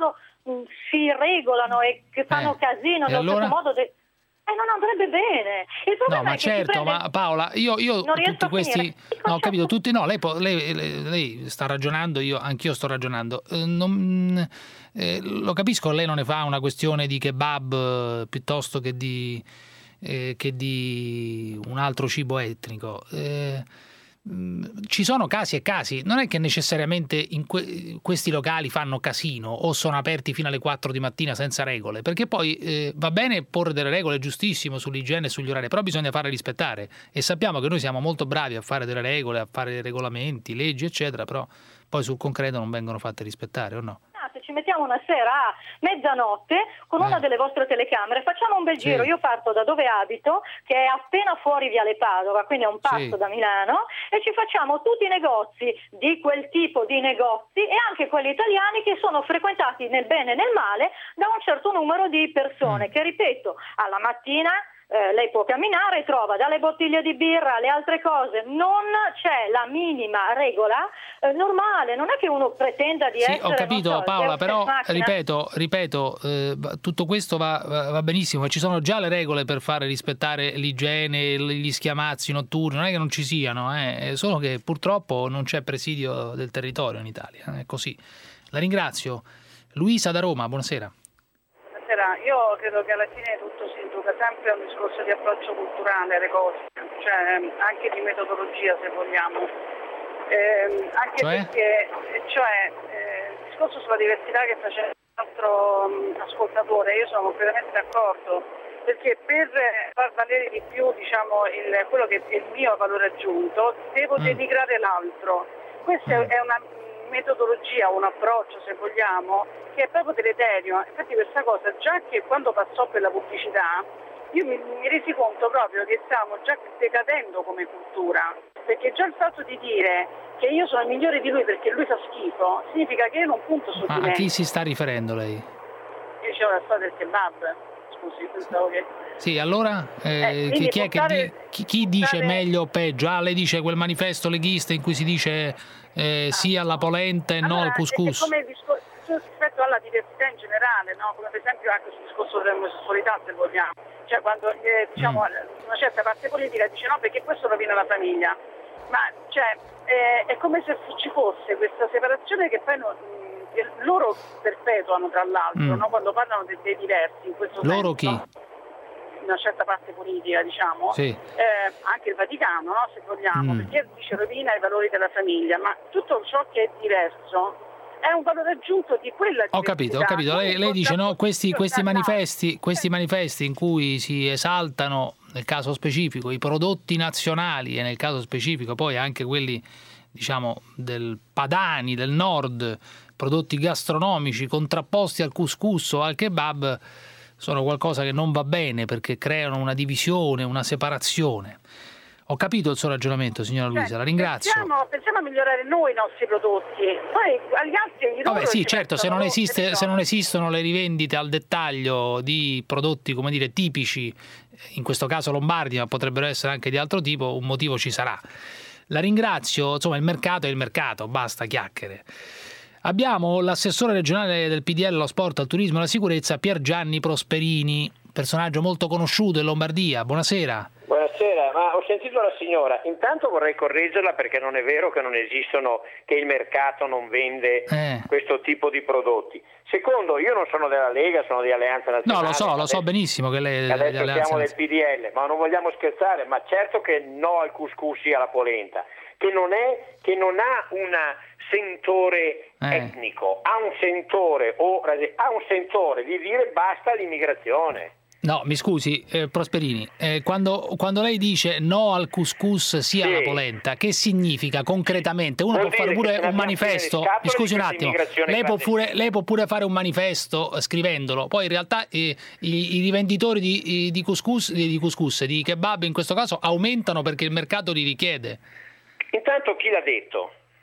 S2: mh, si regolano e che fanno
S3: Eh,
S2: casino
S3: e
S2: nello
S3: allora?
S2: stesso modo... De- Eh, non andrebbe bene. Il
S3: No,
S2: problema
S3: ma
S2: è che si
S3: certo,
S2: prende-
S3: ma Paola, io, io
S2: Non riesco
S3: tutti
S2: a
S3: questi,
S2: finire.
S3: no, ho capito, tutti, no, lei, può- lei, lei- lei sta ragionando, io anch'io sto ragionando. Eh, non- eh, lo capisco, lei non ne fa una questione di kebab eh, piuttosto che di, eh, che di un altro cibo etnico. Eh, mh, ci sono casi e casi, non è che necessariamente in que- questi locali fanno casino o sono aperti fino alle quattro di mattina senza regole, perché poi eh, va bene porre delle regole, giustissimo, sull'igiene e sugli orari, però bisogna farle rispettare e sappiamo che noi siamo molto bravi a fare delle regole, a fare regolamenti, leggi eccetera, però poi sul concreto non vengono fatte rispettare, o no?
S2: Se ci mettiamo una sera a mezzanotte con una delle vostre telecamere, facciamo un bel
S3: Sì.
S2: giro. Io parto da dove abito, che è appena fuori Viale Padova, quindi a un passo
S3: Sì.
S2: da Milano, e ci facciamo tutti i negozi di quel tipo di negozi e anche quelli italiani che sono frequentati nel bene e nel male da un certo numero di persone, che ripeto, alla mattina eh, lei può camminare e trova dalle bottiglie di birra alle altre cose, non c'è la minima regola eh, normale, non è che uno pretenda di
S3: Sì,
S2: essere...
S3: ho capito
S2: non so,
S3: Paola,
S2: Deus
S3: però
S2: ex machina.
S3: ripeto, ripeto eh, va- tutto questo va, va- va benissimo, ma ci sono già le regole per fare rispettare l'igiene, l- gli schiamazzi notturni, non è che non ci siano, eh, è solo che purtroppo non c'è presidio del territorio in Italia, è così. La ringrazio. Luisa da Roma, buonasera.
S5: Buonasera, io credo che alla fine tutto si induca sempre a un discorso di approccio culturale alle cose, cioè anche di metodologia se vogliamo. Ehm, anche
S3: Cioè?
S5: perché cioè, eh, il discorso sulla diversità che faceva l'altro mh, ascoltatore, io sono completamente d'accordo, perché per far valere di più diciamo, il, quello che è il mio valore aggiunto devo
S3: Mm.
S5: denigrare l'altro. Questa è una metodologia, un approccio se vogliamo, che è proprio deleterio. Infatti questa cosa, già che quando passò per la pubblicità, io mi, mi resi conto proprio che stiamo già decadendo come cultura, perché già il fatto di dire che io sono migliore di lui perché lui fa schifo, significa che io non punto su
S3: Ma
S5: di
S3: a
S5: me.
S3: chi si sta riferendo lei?
S5: Io dicevo la storia del kebab, scusi, pensavo che...
S3: Sì, allora eh,
S5: Eh,
S3: chi,
S5: quindi
S3: chi è che
S5: portare-
S3: di- chi, chi dice
S5: portare-
S3: meglio o peggio? Ah, lei dice quel manifesto leghista in cui si dice eh, sì alla polenta e no
S5: Allora,
S3: al
S5: è-
S3: couscous.
S5: È come il discorso rispetto alla diversità in generale, no? Come per esempio anche sul discorso dell'omosessualità se vogliamo. Cioè quando eh, diciamo,
S3: Mm.
S5: una certa parte politica dice no perché questo rovina la famiglia. Ma cioè, eh, è come se ci fosse questa separazione che poi non, che loro perpetuano tra l'altro,
S3: Mm.
S5: no? Quando parlano dei, dei diversi in questo
S3: Loro
S5: senso.
S3: chi?
S5: Una certa parte politica, diciamo,
S3: Sì.
S5: eh, anche il Vaticano, no? Se vogliamo,
S3: Mm.
S5: perché dice rovina i valori della famiglia, ma tutto ciò che è diverso è un valore aggiunto di quella
S3: Ho capito, ho
S5: diversità.
S3: capito. Lei, lei dice no, questi, questi
S5: Io-
S3: manifesti, questi manifesti in cui si esaltano, nel caso specifico, i prodotti nazionali e nel caso specifico poi anche quelli, diciamo, del Padani, del nord, prodotti gastronomici contrapposti al couscous o al kebab, sono qualcosa che non va bene perché creano una divisione, una separazione. Ho capito il suo ragionamento, signora Luisa, la ringrazio.
S5: Pensiamo, pensiamo a migliorare noi i nostri prodotti, poi agli altri i loro
S3: Vabbè, sì,
S5: ci
S3: certo, se non,
S5: mettono,
S3: esiste,
S5: capito?
S3: se non esistono le rivendite al dettaglio di prodotti, come dire, tipici, in questo caso lombardi, ma potrebbero essere anche di altro tipo, un motivo ci sarà. La ringrazio, insomma, il mercato è il mercato, basta chiacchiere. Abbiamo l'assessore regionale del P D L allo sport, al turismo e alla sicurezza, Pier Gianni Prosperini, personaggio molto conosciuto in Lombardia. Buonasera.
S6: Buonasera, ma ho sentito la signora, intanto vorrei correggerla perché non è vero che non esistono, che il mercato non vende
S3: Eh.
S6: questo tipo di prodotti. Secondo, io non sono della Lega, sono di Alleanza Nazionale.
S3: No, lo so, lo so benissimo che lei è di
S6: Adesso
S3: Alleanza
S6: siamo del
S3: Nazionale.
S6: P D L, ma non vogliamo scherzare, ma certo che no al couscous e alla polenta, che non è, che non ha un sentore
S3: Eh.
S6: etnico, ha un sentore, o, ha un sentore di dire basta all'immigrazione.
S3: No, mi scusi, eh, Prosperini, eh, quando, quando lei dice no al couscous sia alla polenta, che significa concretamente? Uno
S6: Vuol
S3: può fare
S6: dire
S3: pure
S6: che ce
S3: un
S6: l'abbiamo
S3: manifesto,
S6: nelle scatole
S3: mi scusi
S6: di
S3: un
S6: questa
S3: attimo,
S6: immigrazione
S3: lei può, pure, lei può pure fare un manifesto eh, scrivendolo, poi in realtà eh, i, i rivenditori di, di, couscous, di, di couscous, di kebab in questo caso aumentano perché il mercato li richiede.
S6: Intanto chi l'ha detto?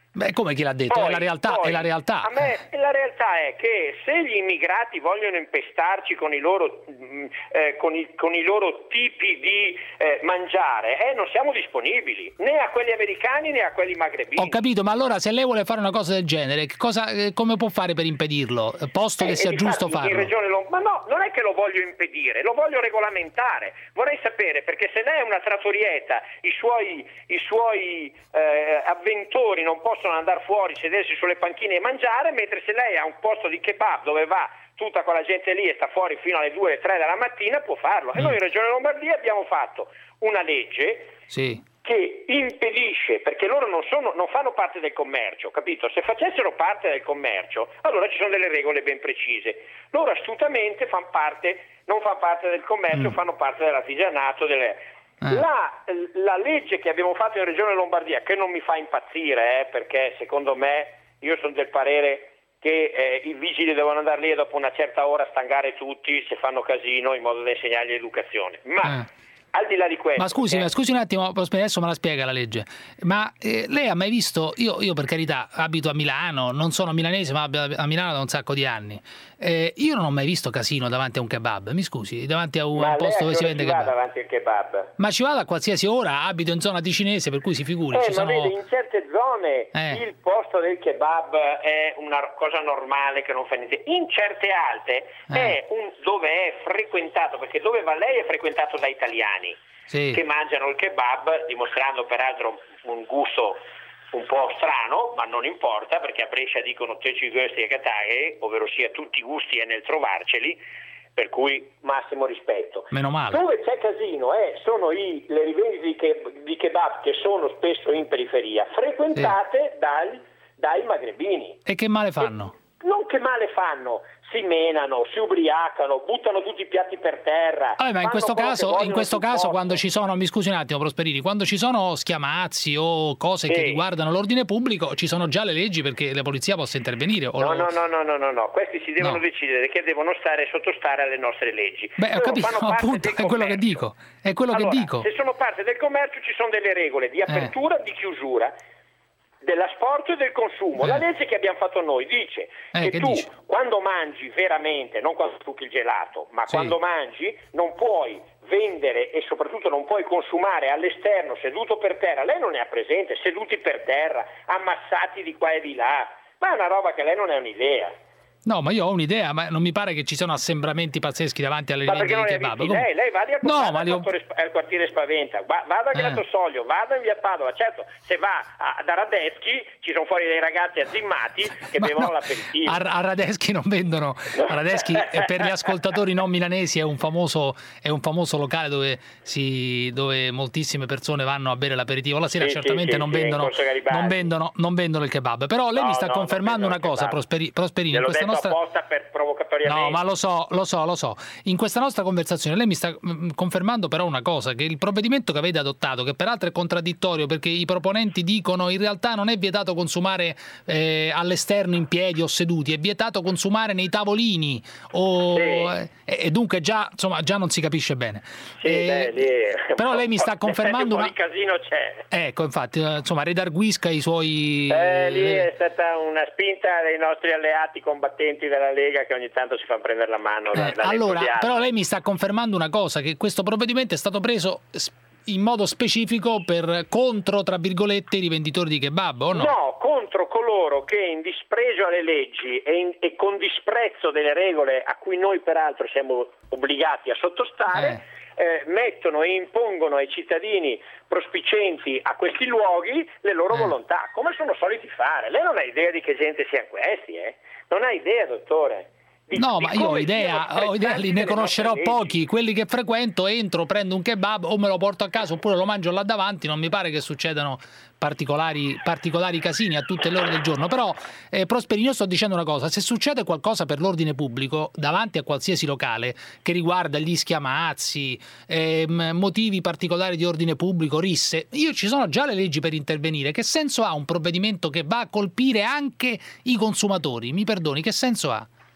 S3: Beh, come chi l'ha detto?
S6: Poi,
S3: è la realtà,
S6: poi,
S3: è la realtà.
S6: A me la realtà è che se gli immigrati vogliono impestarci con i loro, mh, eh, con i, con i loro tipi di eh, mangiare, eh, non siamo disponibili né a quelli americani né a quelli magrebini.
S3: Ho capito, ma allora se lei vuole fare una cosa del genere, che cosa, eh, come può fare per impedirlo? Posto che
S6: Eh,
S3: sia
S6: e
S3: giusto
S6: difatti
S3: farlo.
S6: in regione Lom- ma no, non è che lo voglio impedire, lo voglio regolamentare. Vorrei sapere, perché se lei è una trattorietta, i suoi, i suoi eh, avventori non possono andare fuori, sedersi sulle panchine e mangiare, mentre se lei ha un posto di kebab dove va tutta quella gente lì e sta fuori fino alle due, alle tre della mattina, può farlo. E noi in Regione Lombardia abbiamo fatto una legge
S3: Sì.
S6: che impedisce, perché loro non, sono, non fanno parte del commercio, capito? Se facessero parte del commercio, allora ci sono delle regole ben precise. Loro astutamente fanno parte, non fanno parte del commercio, mm. fanno parte dell'artigianato, delle... Eh. La, la legge che abbiamo fatto in Regione Lombardia, che non mi fa impazzire, eh, perché secondo me io sono del parere che eh, i vigili devono andare lì e dopo una certa ora stangare tutti se fanno casino in modo da insegnargli l'educazione. Ma
S3: Eh.
S6: al di là di questo,
S3: Ma scusi,
S6: eh,
S3: ma scusi un attimo, adesso me la spiega la legge. Ma eh, lei ha mai visto, io, io per carità abito a Milano, non sono milanese ma abito a Milano da un sacco di anni, eh, io non ho mai visto casino davanti a un kebab, mi scusi, davanti a un
S6: ma
S3: posto dove si vende
S6: ci va
S3: kebab.
S6: davanti al kebab.
S3: Ma ci vado a qualsiasi ora, abito in zona ticinese, per cui si figuri.
S6: Eh,
S3: ci
S6: ma
S3: sono...
S6: vedi, in certe zone
S3: Eh.
S6: il posto del kebab è una cosa normale che non fa niente. In certe altre
S3: Eh.
S6: è un, dove è frequentato, perché dove va lei è frequentato da italiani.
S3: Sì.
S6: Che mangiano il kebab, dimostrando peraltro un gusto un po' strano, ma non importa, perché a Brescia dicono te ci gusti a Catare, ovvero sia tutti i gusti è nel trovarceli, per cui massimo rispetto.
S3: Meno male.
S6: Dove c'è casino eh, sono i, le rivendite di, ke, di kebab che sono spesso in periferia, frequentate sì. dal, dai magrebini.
S3: E che male fanno?
S6: E non che male fanno, si menano, si ubriacano, buttano tutti i piatti per terra.
S3: Vabbè, ma in questo caso, in questo caso quando ci sono, mi scusi un attimo Prosperini, quando ci sono schiamazzi o cose sì. che riguardano l'ordine pubblico, ci sono già le leggi perché la polizia possa intervenire? O
S6: no,
S3: lo...
S6: no, no, no, no, no, no, questi si devono
S3: no.
S6: decidere che devono stare sottostare alle nostre leggi.
S3: Beh, ho capito, appunto, è quello che dico, è quello
S6: allora,
S3: che dico.
S6: Se sono parte del commercio ci sono delle regole di apertura e eh. di chiusura, dell'asporto e del consumo. Eh. La legge che abbiamo fatto noi dice
S3: eh,
S6: che,
S3: che
S6: tu
S3: dice?
S6: quando mangi veramente, non quando trucchi il gelato, ma
S3: sì.
S6: quando mangi non puoi vendere e soprattutto non puoi consumare all'esterno seduto per terra. Lei non ne ha presente, seduti per terra, ammassati di qua e di là, ma è una roba che lei non è un'idea.
S3: No, ma io ho un'idea, ma non mi pare che ci siano assembramenti pazzeschi davanti alle linee di kebab.
S6: Lei, lei vada
S3: no, ma li ho...
S6: al quartiere Spaventa, va, vada a Grattosoglio, eh. vada in via Padova. Certo, se va a, da Radeschi ci sono fuori dei ragazzi azzimmati che ma bevono no, l'aperitivo.
S3: A, a Radeschi non vendono. A Radeschi, per gli ascoltatori non milanesi, è un famoso, è un famoso locale dove, si, dove moltissime persone vanno a bere l'aperitivo. La sera
S6: sì,
S3: certamente
S6: sì,
S3: non,
S6: sì,
S3: vendono, non, vendono, non vendono il kebab. Però lei
S6: no,
S3: mi sta
S6: no,
S3: confermando una cosa, Prosperi, Prosperini. In questa nostra...
S6: apposta per provocatoriamente.
S3: No, ma lo so, lo so, lo so. In questa nostra conversazione lei mi sta mh, confermando però una cosa, che il provvedimento che avete adottato, che peraltro è contraddittorio perché i proponenti dicono in realtà non è vietato consumare eh, all'esterno in piedi o seduti, è vietato consumare nei tavolini o, sì. eh, e dunque già, insomma, già non si capisce bene.
S6: Sì,
S3: eh,
S6: beh, lì,
S3: però lei mi sta confermando
S6: un po'
S3: una...
S6: di casino c'è.
S3: Ecco, infatti, insomma, redarguisca i suoi...
S6: Eh, lì è stata una spinta dei nostri alleati combattenti della Lega che ogni tanto si fa prendere la mano.
S3: Eh, da allora, però lei mi sta confermando una cosa, che questo provvedimento è stato preso in modo specifico per contro, tra virgolette, i rivenditori di kebab, o no?
S6: No, contro coloro che in dispregio alle leggi e, in, e con disprezzo delle regole a cui noi peraltro siamo obbligati a sottostare, eh. Eh, mettono e impongono ai cittadini prospicenti a questi luoghi le loro eh. volontà, come sono soliti fare. Lei non ha idea di che gente siano questi, eh? Non ha idea, dottore. Di,
S3: no,
S6: di
S3: ma io ho idea, ho idea, li ne conoscerò pochi, quelli che frequento, entro, prendo un kebab o me lo porto a casa oppure lo mangio là davanti, non mi pare che succedano particolari, particolari casini a tutte le ore del giorno, però eh, Prosperini, io sto dicendo una cosa, se succede qualcosa per l'ordine pubblico davanti a qualsiasi locale che riguarda gli schiamazzi, eh, motivi particolari di ordine pubblico, risse, io ci sono già le leggi per intervenire, che senso ha un provvedimento che va a colpire anche i consumatori? Mi perdoni, che senso ha?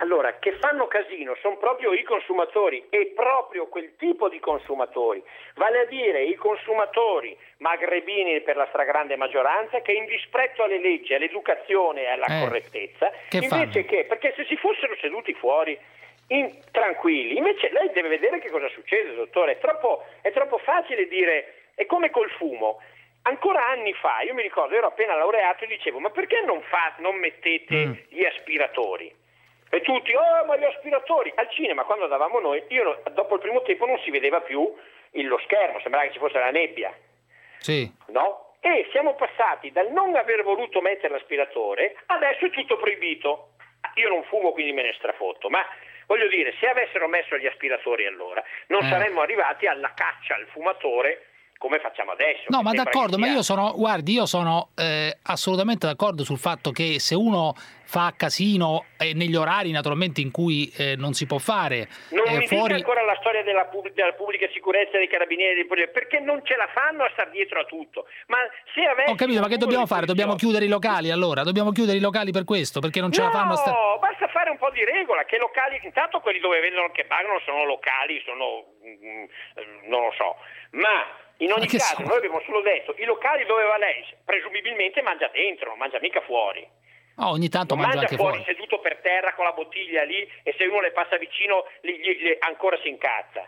S6: Allora, che fanno casino sono proprio i consumatori, e proprio quel tipo di consumatori, vale a dire i consumatori magrebini per la stragrande maggioranza, che in dispretto alle leggi, all'educazione e alla
S3: eh,
S6: correttezza,
S3: che
S6: invece
S3: fanno?
S6: che, perché se si fossero seduti fuori in, tranquilli, invece lei deve vedere che cosa succede, dottore, è troppo, è troppo facile dire, è come col fumo. Ancora anni fa, io mi ricordo, ero appena laureato e dicevo, ma perché non, fa, non mettete mm. gli aspiratori? E tutti, oh ma gli aspiratori, al cinema quando andavamo noi, io dopo il primo tempo non si vedeva più lo schermo, sembrava che ci fosse la nebbia,
S3: sì.
S6: no? E siamo passati dal non aver voluto mettere l'aspiratore, adesso è tutto proibito. Io non fumo quindi me ne strafotto, ma voglio dire, se avessero messo gli aspiratori allora non eh. saremmo arrivati alla caccia al fumatore come facciamo adesso.
S3: No, ma d'accordo, ma io sono, guardi, io sono eh, assolutamente d'accordo sul fatto che se uno fa casino eh, negli orari naturalmente in cui eh, non si può fare.
S6: Non
S3: eh,
S6: mi
S3: fuori...
S6: dica ancora la storia della, pub- della pubblica sicurezza, dei carabinieri, dei perché non ce la fanno a star dietro a tutto. Ma se avessi...
S3: Ho capito, ma che dobbiamo fare? Dobbiamo chiudere i locali allora? Dobbiamo chiudere i locali per questo? Perché non ce
S6: no,
S3: la fanno a stare...
S6: No, basta fare un po' di regola, che locali, intanto quelli dove vendono il kebab non sono locali, sono... Mm, non lo so, ma... In ogni caso, sono? Noi abbiamo solo detto, i locali dove va lei, presumibilmente mangia dentro, non mangia mica fuori.
S3: Oh, ogni tanto
S6: non
S3: mangia,
S6: mangia
S3: anche
S6: fuori,
S3: fuori,
S6: seduto per terra con la bottiglia lì, e se uno le passa vicino gli, gli, gli, ancora si incazza.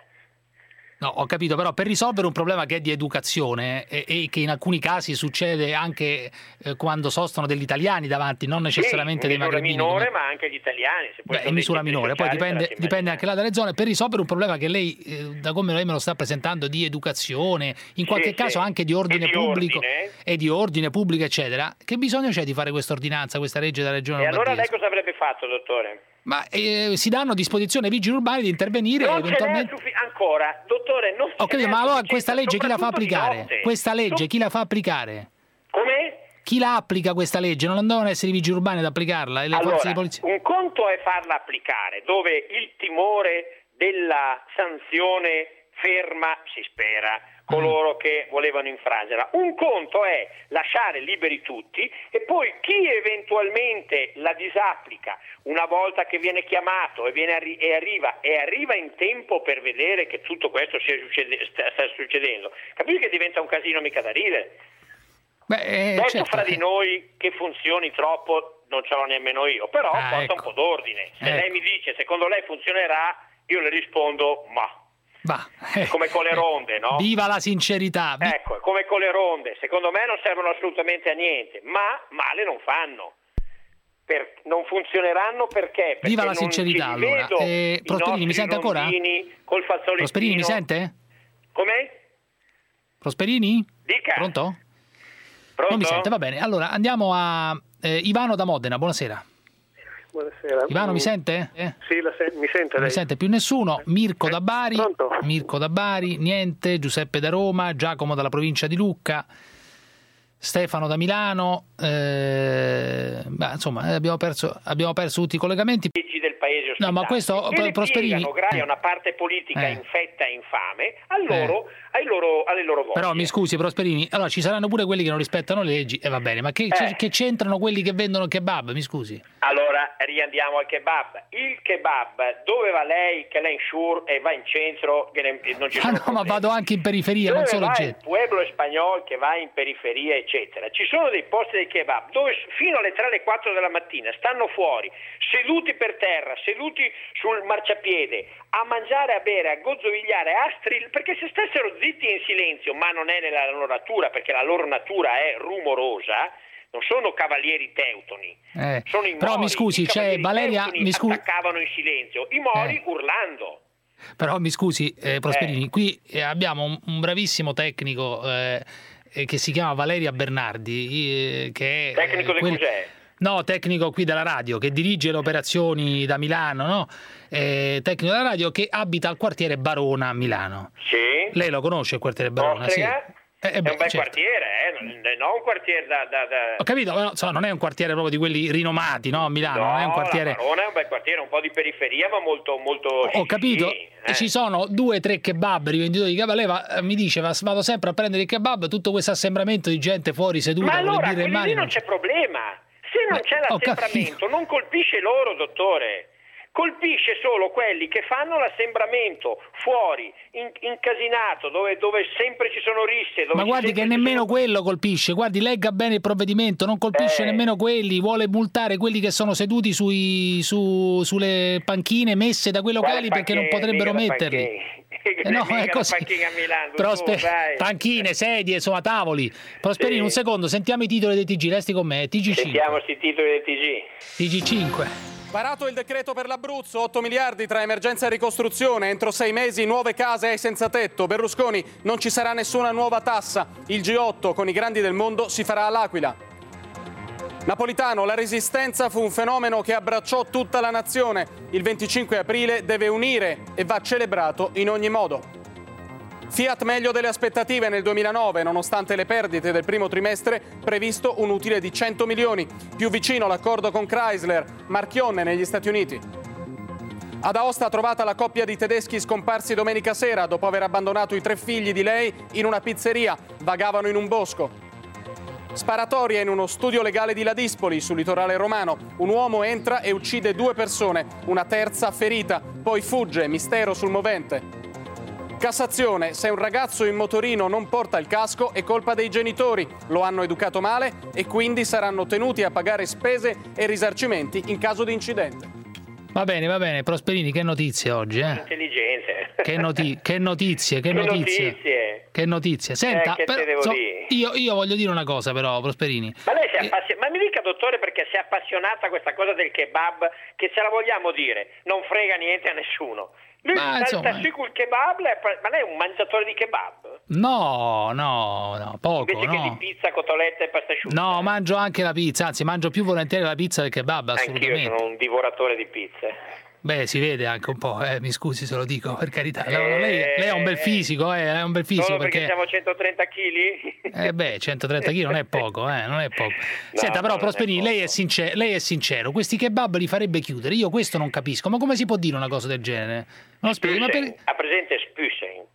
S3: No, ho capito, però per risolvere un problema che è di educazione e, e che in alcuni casi succede anche eh, quando sostano degli italiani davanti, non necessariamente
S6: sì,
S3: dei magrebini.
S6: In misura minore,
S3: come...
S6: ma anche gli italiani. Se
S3: Beh, in misura minore, poi dipende, dipende anche là dalle zone. Per risolvere un problema che lei, eh, da come lei me lo sta presentando, di educazione, in qualche
S6: sì,
S3: caso
S6: sì.
S3: anche di ordine
S6: e di
S3: pubblico
S6: ordine.
S3: e di ordine pubblico, eccetera, che bisogno c'è di fare questa ordinanza, questa legge della Regione
S6: E
S3: Lombardia?
S6: allora lei cosa avrebbe fatto, dottore?
S3: Ma eh, si danno a disposizione ai vigili urbani di intervenire
S6: non
S3: eventualmente.
S6: Ce n'è ancora, dottore, non
S3: Ho capito, ma allora questa legge chi la fa applicare? Questa legge chi la fa applicare?
S6: Come?
S3: Chi la applica questa legge? Non devono essere i vigili urbani ad applicarla e le
S6: allora,
S3: forze di polizia?
S6: Un conto è farla applicare, dove il timore della sanzione ferma, si spera, coloro che volevano infrangerla. Un conto è lasciare liberi tutti e poi chi eventualmente la disapplica una volta che viene chiamato e, viene arri- e arriva e arriva in tempo per vedere che tutto questo sia succede- sta, sta succedendo, capisci che diventa un casino mica da ridere.
S3: Beh, eh,
S6: Detto
S3: certo.
S6: fra di noi che funzioni troppo non ce l'ho nemmeno io, però
S3: ah,
S6: porta
S3: ecco.
S6: un po' d'ordine. Se
S3: ecco.
S6: lei mi dice secondo lei funzionerà, io le rispondo ma.
S3: Bah.
S6: È come con le ronde, no?
S3: Viva la sincerità! Vi-
S6: Ecco, è come con le ronde, secondo me non servono assolutamente a niente, ma male non fanno. Per, non funzioneranno perché? Perché
S3: Viva la
S6: non
S3: sincerità,
S6: ci
S3: allora.
S6: vedo
S3: Eh, Prosperini, mi sente ancora?
S6: Col fazzolettino.
S3: Prosperini, mi sente?
S6: Come?
S3: Prosperini?
S6: Dica.
S3: Pronto?
S6: Pronto?
S3: Non mi sente, va bene. Allora, andiamo a eh, Ivano da Modena, buonasera.
S7: Buonasera.
S3: Ivano, mi sente? Eh?
S7: Sì, la se- mi sente
S3: Non
S7: lei.
S3: mi sente più nessuno. Mirko
S7: Eh,
S3: da Bari.
S7: pronto?
S3: Mirko da Bari, niente. Giuseppe da Roma, Giacomo dalla provincia di Lucca, Stefano da Milano. Eh, beh, insomma, eh, abbiamo perso, abbiamo perso tutti i collegamenti.
S6: Del paese ospitante.
S3: No, ma questo
S6: e le
S3: Prosperini
S6: piegano grazie
S3: eh.
S6: a una parte politica
S3: Eh.
S6: infetta e infame a loro, ai loro, alle loro voglie.
S3: Però mi scusi Prosperini, allora ci saranno pure quelli che non rispettano le leggi e va bene, ma che,
S6: Eh.
S3: che c'entrano quelli che vendono kebab, mi scusi?
S6: Allora riandiamo al kebab. Il kebab, dove va lei che lei insure e va in centro, che ne- non ci
S3: Ah
S6: sono
S3: no, ma vado anche in periferia,
S6: dove
S3: non solo in
S6: va il
S3: centro.
S6: pueblo espagnol che va in periferia eccetera, ci sono dei posti del kebab dove fino alle tre alle quattro della mattina stanno fuori seduti per terra, seduti sul marciapiede a mangiare, a bere, a gozzovigliare, a strill, perché se stessero zitti e in silenzio, ma non è nella loro natura, perché la loro natura è rumorosa, non sono cavalieri teutoni,
S3: Eh,
S6: sono i
S3: però
S6: mori.
S3: mi scusi,
S6: I
S3: c'è
S6: cavalieri
S3: Valeria,
S6: teutoni
S3: mi scusi,
S6: attaccavano in silenzio, i mori
S3: Eh.
S6: urlando.
S3: però mi scusi eh, Prosperini, qui eh, abbiamo un, un bravissimo tecnico eh, eh, che si chiama Valeria Bernardi, eh, che è
S6: Tecnico
S3: eh,
S6: di
S3: quel-
S6: cos'è?
S3: No, tecnico qui della radio, che dirige le operazioni da Milano, no? Eh, tecnico della radio che abita al quartiere Barona a Milano.
S6: Sì.
S3: Lei lo conosce il quartiere Barona? Sì.
S6: Ostrega?
S3: Eh, eh,
S6: è
S3: beh,
S6: un bel
S3: certo.
S6: quartiere, eh? non, non un quartiere da... da, da...
S3: Ho capito, però, insomma, non è un quartiere proprio di quelli rinomati, no? A Milano,
S6: No,
S3: non è un quartiere...
S6: la Barona è un bel quartiere, un po' di periferia, ma molto... molto
S3: Ho capito,
S6: sì,
S3: e
S6: eh.
S3: ci sono due o tre kebab rivenditori di kebab. Lei va- eh, mi dice, va- vado sempre a prendere il kebab, tutto questo assembramento di gente fuori seduta
S6: Ma
S3: con le
S6: allora,
S3: birre in
S6: quelli
S3: mano.
S6: lì non c'è problema. Se non
S3: Beh,
S6: c'è
S3: ho
S6: l'assembramento, non colpisce loro, dottore. colpisce solo quelli che fanno l'assembramento fuori, in, incasinato, dove, dove sempre ci sono risse. Dove
S3: Ma guardi che nemmeno
S6: sono...
S3: quello colpisce, guardi, legga bene il provvedimento, non colpisce
S6: eh.
S3: nemmeno quelli, vuole multare quelli che sono seduti sui, su, sulle panchine messe da quei locali perché non potrebbero metterli.
S6: Eh
S3: no, è così.
S6: A Milano,
S3: Prosper...
S6: tu,
S3: panchine, sedie, insomma, tavoli. Prosperini, sì. Un secondo, sentiamo i titoli dei T G, resti con me, T G cinque.
S6: Sentiamo questi titoli del T G.
S3: T G cinque.
S8: Varato il decreto per l'Abruzzo, otto miliardi tra emergenza e ricostruzione, entro sei mesi nuove case ai senza tetto. Berlusconi, non ci sarà nessuna nuova tassa. Il G otto con i grandi del mondo si farà all'Aquila. Napolitano, la resistenza fu un fenomeno che abbracciò tutta la nazione. Il venticinque aprile deve unire e va celebrato in ogni modo. Fiat meglio delle aspettative nel duemilanove, nonostante le perdite del primo trimestre, previsto un utile di cento milioni, più vicino l'accordo con Chrysler, Marchionne negli Stati Uniti. Ad Aosta trovata la coppia di tedeschi scomparsi domenica sera dopo aver abbandonato i tre figli di lei in una pizzeria, vagavano in un bosco. Sparatoria in uno studio legale di Ladispoli, sul litorale romano. Un uomo entra e uccide due persone, una terza ferita, poi fugge, mistero sul movente. Cassazione, se un ragazzo in motorino non porta il casco è colpa dei genitori, lo hanno educato male e quindi saranno tenuti a pagare spese e risarcimenti in caso di incidente.
S3: Va bene, va bene, Prosperini, che notizie oggi, eh?
S6: Intelligenze.
S3: Che, noti- che notizie, che,
S6: che notizie.
S3: notizie. Che notizie. Senta,
S6: eh, che
S3: però,
S6: devo
S3: so,
S6: dire?
S3: Io, io voglio dire una cosa però, Prosperini.
S6: Ma lei si è appassion- Ma mi dica, dottore, perché si è appassionata a questa cosa del kebab, che se la vogliamo dire, non frega niente a nessuno. Lui
S3: Ma,
S6: sta,
S3: insomma...
S6: sta su col kebab, ma lei è un mangiatore di kebab?
S3: No, no, no, poco,
S6: Invece
S3: no.
S6: che di pizza, cotolette e pasta asciutta.
S3: No, mangio anche la pizza, anzi mangio più volentieri la pizza del kebab, assolutamente.
S6: Anch'io sono un divoratore di pizze.
S3: Beh, si vede anche un po', eh, mi scusi se lo dico, per carità. Lei, lei ha un bel fisico, eh, ha un bel fisico.
S6: Solo perché,
S3: perché
S6: siamo centotrenta chili?
S3: Eh beh, centotrenta chili non è poco, eh, non è poco. No, Senta, però Prosperini, lei è, sincero, lei è sincero, questi kebab li farebbe chiudere, io questo non capisco, ma come si può dire una cosa del genere? Non lo spieghi, ma per...
S6: Ha presente Spüssen?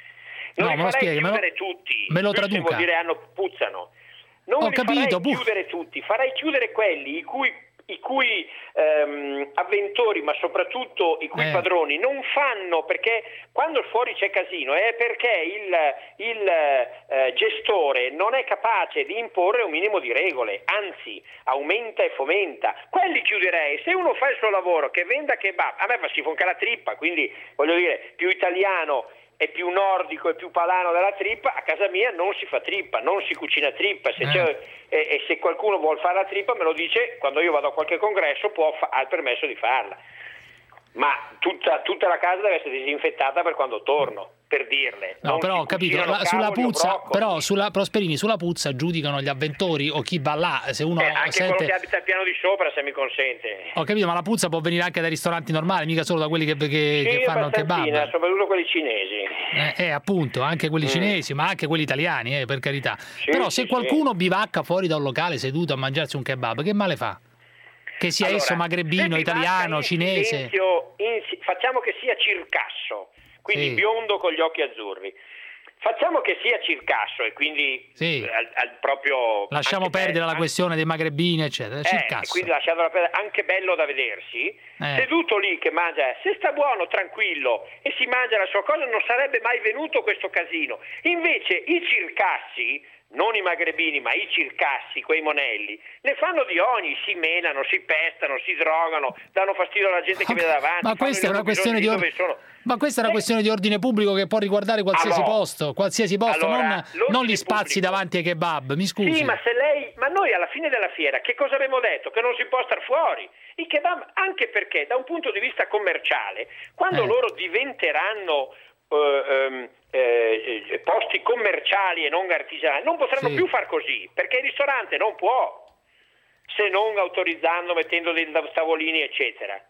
S6: Non
S3: no,
S6: li
S3: me lo spieghi,
S6: chiudere
S3: me lo...
S6: tutti.
S3: Me lo
S6: Spüssen
S3: traduca.
S6: Vuol dire hanno, puzzano. Non
S3: Ho
S6: li
S3: capito,
S6: farei chiudere tutti, farei chiudere quelli i cui i cui ehm, avventori, ma soprattutto i cui eh. padroni non fanno, perché quando fuori c'è casino è perché il, il eh, gestore non è capace di imporre un minimo di regole, anzi aumenta e fomenta. Quelli chiuderei. Se uno fa il suo lavoro, che venda kebab, a me fa schifo anche la trippa, quindi voglio dire, più italiano e più nordico e più palano della trippa, a casa mia non si fa trippa, non si cucina trippa, se c'è, e, e se qualcuno vuol fare la trippa me lo dice, quando io vado a qualche congresso può fa, ha il permesso di farla, ma tutta, tutta la casa deve essere disinfettata per quando torno, per dirle.
S3: No,
S6: non
S3: però ho capito, la, sulla puzza, però sulla Prosperini, sulla puzza giudicano gli avventori o chi va là, se uno
S6: eh, anche
S3: sente...
S6: quello che abita al piano di sopra, se mi consente.
S3: Ho capito, ma la puzza può venire anche dai ristoranti normali, mica solo da quelli che, che,
S6: sì,
S3: che fanno il kebab.
S6: Soprattutto quelli cinesi.
S3: Eh, eh, appunto, anche quelli mm. cinesi, ma anche quelli italiani, eh, per carità. Sì, però se sì, qualcuno sì. bivacca fuori da un locale seduto a mangiarsi un kebab, che male fa? Che sia allora, esso magrebino, italiano, cinese.
S6: Silenzio, in, facciamo che sia circasso, quindi sì. biondo con gli occhi azzurri. Facciamo che sia circasso e quindi
S3: sì.
S6: al, al proprio...
S3: Lasciamo perdere bello, la questione dei magrebini, eccetera. Circasso.
S6: Eh, quindi lasciamola perdere, anche bello da vedersi, eh. seduto lì che mangia, se sta buono, tranquillo, e si mangia la sua cosa, non sarebbe mai venuto questo casino. Invece i circassi... non i magrebini, ma i circassi, quei monelli, ne fanno di ogni, si menano, si pestano, si drogano, danno fastidio alla gente che vede davanti.
S3: Ma questa è una questione di ordine. Ma questa è una questione di ordine pubblico che può riguardare qualsiasi allora, posto, qualsiasi posto,
S6: allora,
S3: non, non gli spazi pubblico. Davanti ai kebab, mi scusi.
S6: Sì, ma se lei, ma noi alla fine della fiera che cosa abbiamo detto? Che non si può star fuori. I kebab, anche perché da un punto di vista commerciale, quando eh. loro diventeranno Uh, um, eh, posti commerciali e non artigianali non potranno sì. più far così, perché il ristorante non può, se non autorizzando, mettendo dei tavolini eccetera.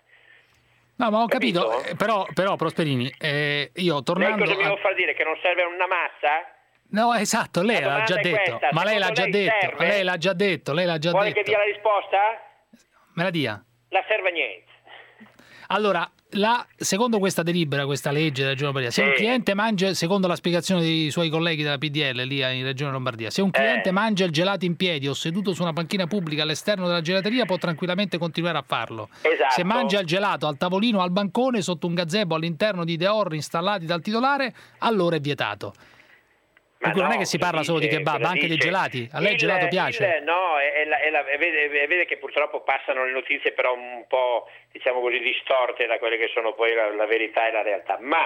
S3: No, ma ho capito, capito? Eh, però, però Prosperini, eh, io tornando...
S6: Lei cosa mi
S3: a...
S6: vuol far dire? Che non serve una mazza?
S3: No, esatto, lei l'ha già detto, questa. ma lei l'ha già lei detto, serve? lei l'ha già detto, lei l'ha già
S6: Vuole
S3: detto.
S6: Vuole che dia la risposta?
S3: Me la dia.
S6: La serve a niente.
S3: Allora, la, secondo questa delibera, questa legge della Regione Lombardia, se sì. un cliente mangia, secondo la spiegazione dei suoi colleghi della P D L lì in Regione Lombardia, se un cliente eh. mangia il gelato in piedi o seduto su una panchina pubblica all'esterno della gelateria può tranquillamente continuare a farlo.
S6: Esatto.
S3: Se mangia il gelato al tavolino o al bancone sotto un gazebo all'interno di deor installati dal titolare, allora è vietato. Dunque no, non è che si parla solo dice, di kebab, anche dice. Dei gelati. A lei il gelato piace?
S6: Il, no, è, è la, è la, è, vede, vede che purtroppo passano le notizie però un po', diciamo così, distorte da quelle che sono poi la, la verità e la realtà. Ma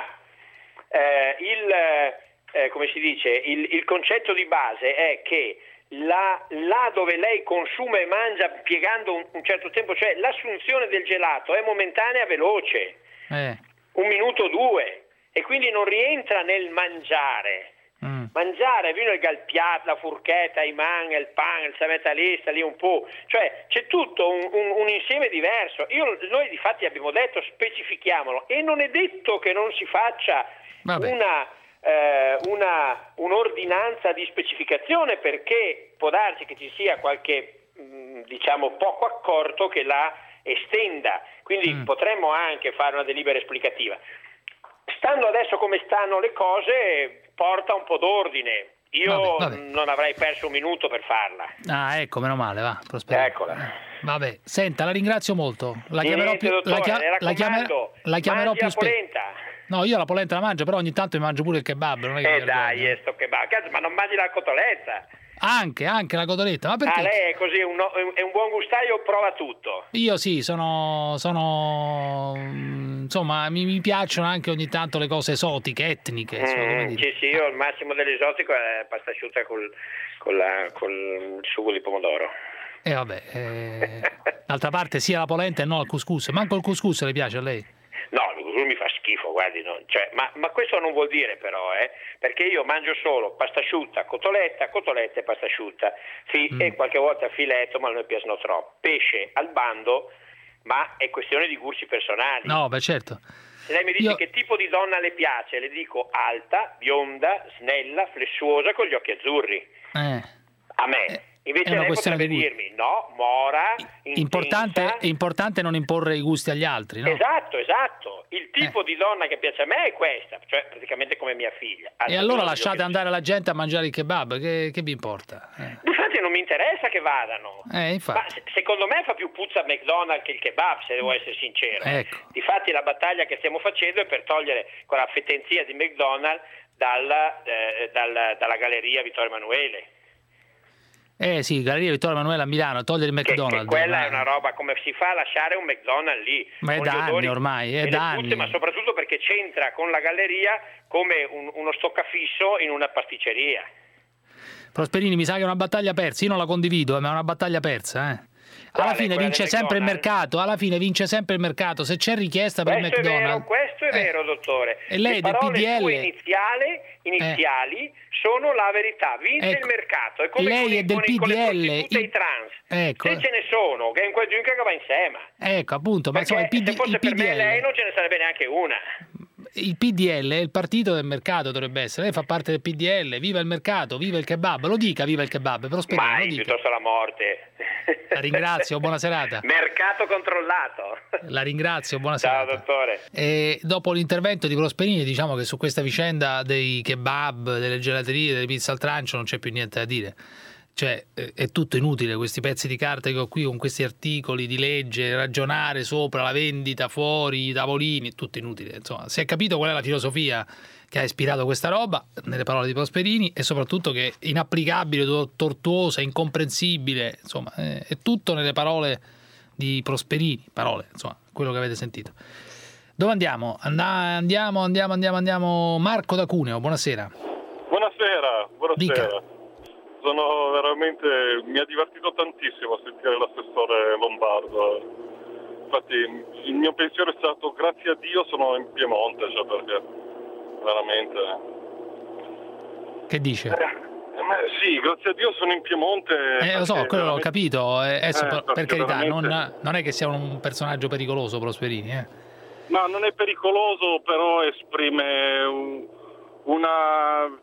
S6: eh, il, eh, come si dice, il, il concetto di base è che la, là dove lei consuma e mangia piegando un, un certo tempo, cioè l'assunzione del gelato è momentanea, veloce,
S3: eh.
S6: un minuto o due, e quindi non rientra nel mangiare. Mm. Mangiare vino il galpiato, la furchetta, i man, il pan, il sametalista, lì un po', cioè c'è tutto un, un, un insieme diverso. Io, noi di fatti abbiamo detto specifichiamolo, e non è detto che non si faccia una, eh, una un'ordinanza di specificazione, perché può darsi che ci sia qualche mh, diciamo poco accorto che la estenda, quindi mm. potremmo anche fare una delibera esplicativa. Stando adesso come stanno le cose, porta un po' d'ordine. Io vabbè, vabbè. non avrei perso un minuto per farla.
S3: Ah, ecco, meno male, va. Prospera.
S6: Eccola.
S3: Vabbè, senta, la ringrazio molto. La
S6: Niente,
S3: chiamerò più,
S6: dottore,
S3: la, chia- la, chiamer- la chiamerò più spesso. No, io la polenta la mangio, però ogni tanto mi mangio pure il kebab. Non è che
S6: eh dai, eh, sto kebab. Cazzo, ma non mangi la cotoletta?
S3: Anche, anche la cotoletta, ma perché?
S6: Ah, lei è così, un, è un buon gustaio, prova tutto.
S3: Io sì, sono, sono insomma, mi, mi piacciono anche ogni tanto le cose esotiche, etniche.
S6: Mm,
S3: so come dire.
S6: Sì, sì, io il massimo dell'esotico è pasta asciutta col, con, la, col il sugo di pomodoro.
S3: E eh, vabbè, eh, d'altra parte sia la polenta e non il couscous. Manco il couscous le piace a lei?
S6: No, il couscous mi fa schifo, guardi, no? Cioè, ma, ma questo non vuol dire però, eh, perché io mangio solo pasta asciutta, cotoletta, cotoletta e pasta asciutta, sì, mm. e qualche volta filetto, ma non mi piacciono troppo. Pesce al bando, ma è questione di gusti personali.
S3: No, beh certo.
S6: Se lei mi dice
S3: io...
S6: che tipo di donna le piace, le dico alta, bionda, snella, flessuosa, con gli occhi azzurri.
S3: Eh.
S6: A me.
S3: Eh.
S6: Invece lei potrebbe di dirmi no, mora,
S3: importante, è importante non imporre i gusti agli altri, no?
S6: Esatto, esatto. Il tipo eh. di donna che piace a me è questa, cioè praticamente come mia figlia.
S3: E allora lasciate andare la gente a mangiare il kebab, che, che vi importa? Eh.
S6: Infatti non mi interessa che vadano.
S3: Eh, infatti.
S6: Ma secondo me fa più puzza a McDonald's che il kebab, se devo essere sincero.
S3: Ecco.
S6: Difatti la battaglia che stiamo facendo è per togliere quella fettenzia di McDonald's dalla, eh, dalla, dalla galleria Vittorio Emanuele.
S3: Eh sì, Galleria Vittorio Emanuele a Milano, togliere il McDonald's.
S6: Che, che quella
S3: ma...
S6: è una roba, come si fa a lasciare un McDonald's lì?
S3: Ma è da anni odori, ormai, è da anni.
S6: Putte, ma soprattutto perché c'entra con la galleria come un, uno stoccafisso in una pasticceria.
S3: Prosperini, mi sa che è una battaglia persa, io non la condivido, ma è una battaglia persa, eh. Alla
S6: Quale,
S3: fine vince sempre il mercato, alla fine vince sempre il mercato, se c'è richiesta per
S6: questo
S3: il McDonald's.
S6: È vero, questo è
S3: eh.
S6: vero, dottore.
S3: E lei
S6: Le
S3: del
S6: parole
S3: P D L
S6: sue iniziali, iniziali eh. sono la verità, vince
S3: ecco.
S6: il mercato. È come
S3: lei
S6: con,
S3: è del
S6: con,
S3: P D L
S6: con le prostitute e i trans.
S3: Ecco.
S6: Se ce ne sono, che in quel giorno che va insieme.
S3: Ecco, appunto, ma insomma il P D L,
S6: se fosse
S3: il P D L,
S6: per me lei non ce ne sarebbe neanche una.
S3: Il P D L è il partito del mercato, dovrebbe essere. Lei fa parte del P D L, viva il mercato, viva il kebab. Lo dica, viva il kebab, Prosperini,
S6: mai,
S3: lo dica.
S6: piuttosto la morte.
S3: La ringrazio, buona serata.
S6: Mercato controllato.
S3: La ringrazio, buona
S6: Ciao,
S3: serata.
S6: dottore.
S3: E dopo l'intervento di Prosperini, diciamo che su questa vicenda dei kebab, delle gelaterie, delle pizze al trancio non c'è più niente da dire. Cioè, è tutto inutile, questi pezzi di carta che ho qui con questi articoli di legge, ragionare sopra la vendita, fuori, i tavolini, è tutto inutile. Insomma, si è capito qual è la filosofia che ha ispirato questa roba, nelle parole di Prosperini, e soprattutto che è inapplicabile, tortuosa, incomprensibile, insomma, è tutto nelle parole di Prosperini, parole, insomma, quello che avete sentito. Dove andiamo? Andiamo, andiamo, andiamo, andiamo. Marco da Cuneo, buonasera.
S9: Buonasera, buonasera.
S3: Dica.
S9: Sono veramente, mi ha divertito tantissimo sentire l'assessore Lombardo. Infatti il mio pensiero è stato grazie a Dio sono in Piemonte, cioè perché veramente.
S3: Che dice?
S9: Eh, ma sì, grazie a Dio sono in Piemonte.
S3: Eh, lo so, quello
S9: veramente...
S3: l'ho capito. Eh, adesso,
S9: eh,
S3: per carità,
S9: veramente...
S3: non, non è che sia un personaggio pericoloso, Prosperini. Eh.
S9: No, non è pericoloso, però esprime un, una.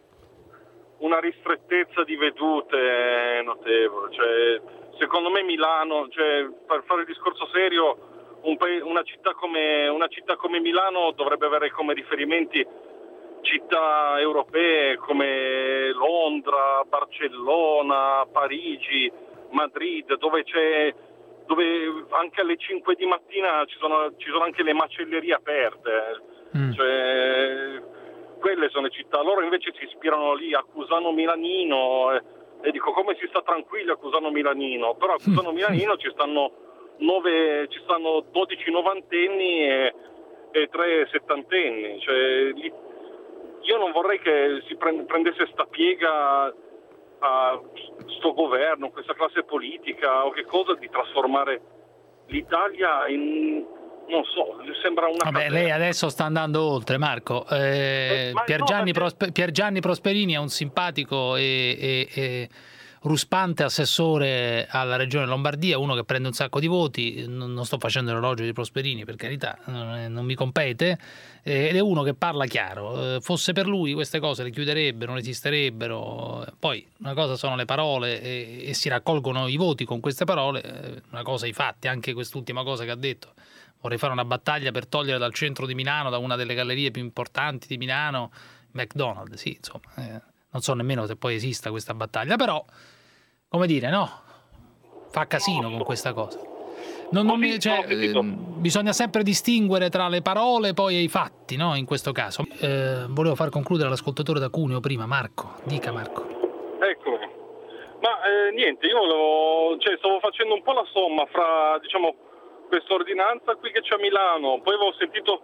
S9: una ristrettezza di vedute notevole, cioè secondo me Milano, cioè per fare il discorso serio, un pa- una, città come, una città come Milano dovrebbe avere come riferimenti città europee come Londra, Barcellona, Parigi, Madrid, dove c'è dove anche alle cinque di mattina ci sono, ci sono anche le macellerie aperte, mm. cioè, quelle sono le città. Loro invece si ispirano lì a Cusano Milanino e, e dico come si sta tranquilli a Cusano Milanino, però a Cusano Milanino ci stanno nove, ci stanno dodici novantenni e, e tre settantenni, cioè, lì, io non vorrei che si prendesse sta piega a sto governo, questa classe politica o che cosa, di trasformare l'Italia in, non so, sembra una
S3: Vabbè,
S9: caverna.
S3: lei adesso sta andando oltre, Marco. Eh,
S9: Eh, ma
S3: Piergianni,
S9: no, perché-
S3: Prospe- Piergianni Prosperini è un simpatico e, e- e ruspante assessore alla regione Lombardia, uno che prende un sacco di voti. Non, non sto facendo l'elogio di Prosperini, per carità, non, è- non mi compete, eh, ed è uno che parla chiaro. Eh, fosse per lui queste cose le chiuderebbero, non esisterebbero. Poi una cosa sono le parole e, e si raccolgono i voti con queste parole, eh, una cosa i fatti, anche quest'ultima cosa che ha detto. Vorrei fare una battaglia per togliere dal centro di Milano, da una delle gallerie più importanti di Milano, McDonald's. Sì, insomma, eh, non so nemmeno se poi esista questa battaglia, però, come dire, no, fa casino con questa cosa. Non, non mi- cioè, ehm, bisogna sempre distinguere tra le parole poi e i fatti, no? In questo caso. Eh, volevo far concludere l'ascoltatore da Cuneo prima, Marco. Dica, Marco.
S9: Eccomi. Ma eh, niente, io volevo, cioè, stavo facendo un po' la somma fra, diciamo, questa ordinanza qui che c'è a Milano, poi avevo sentito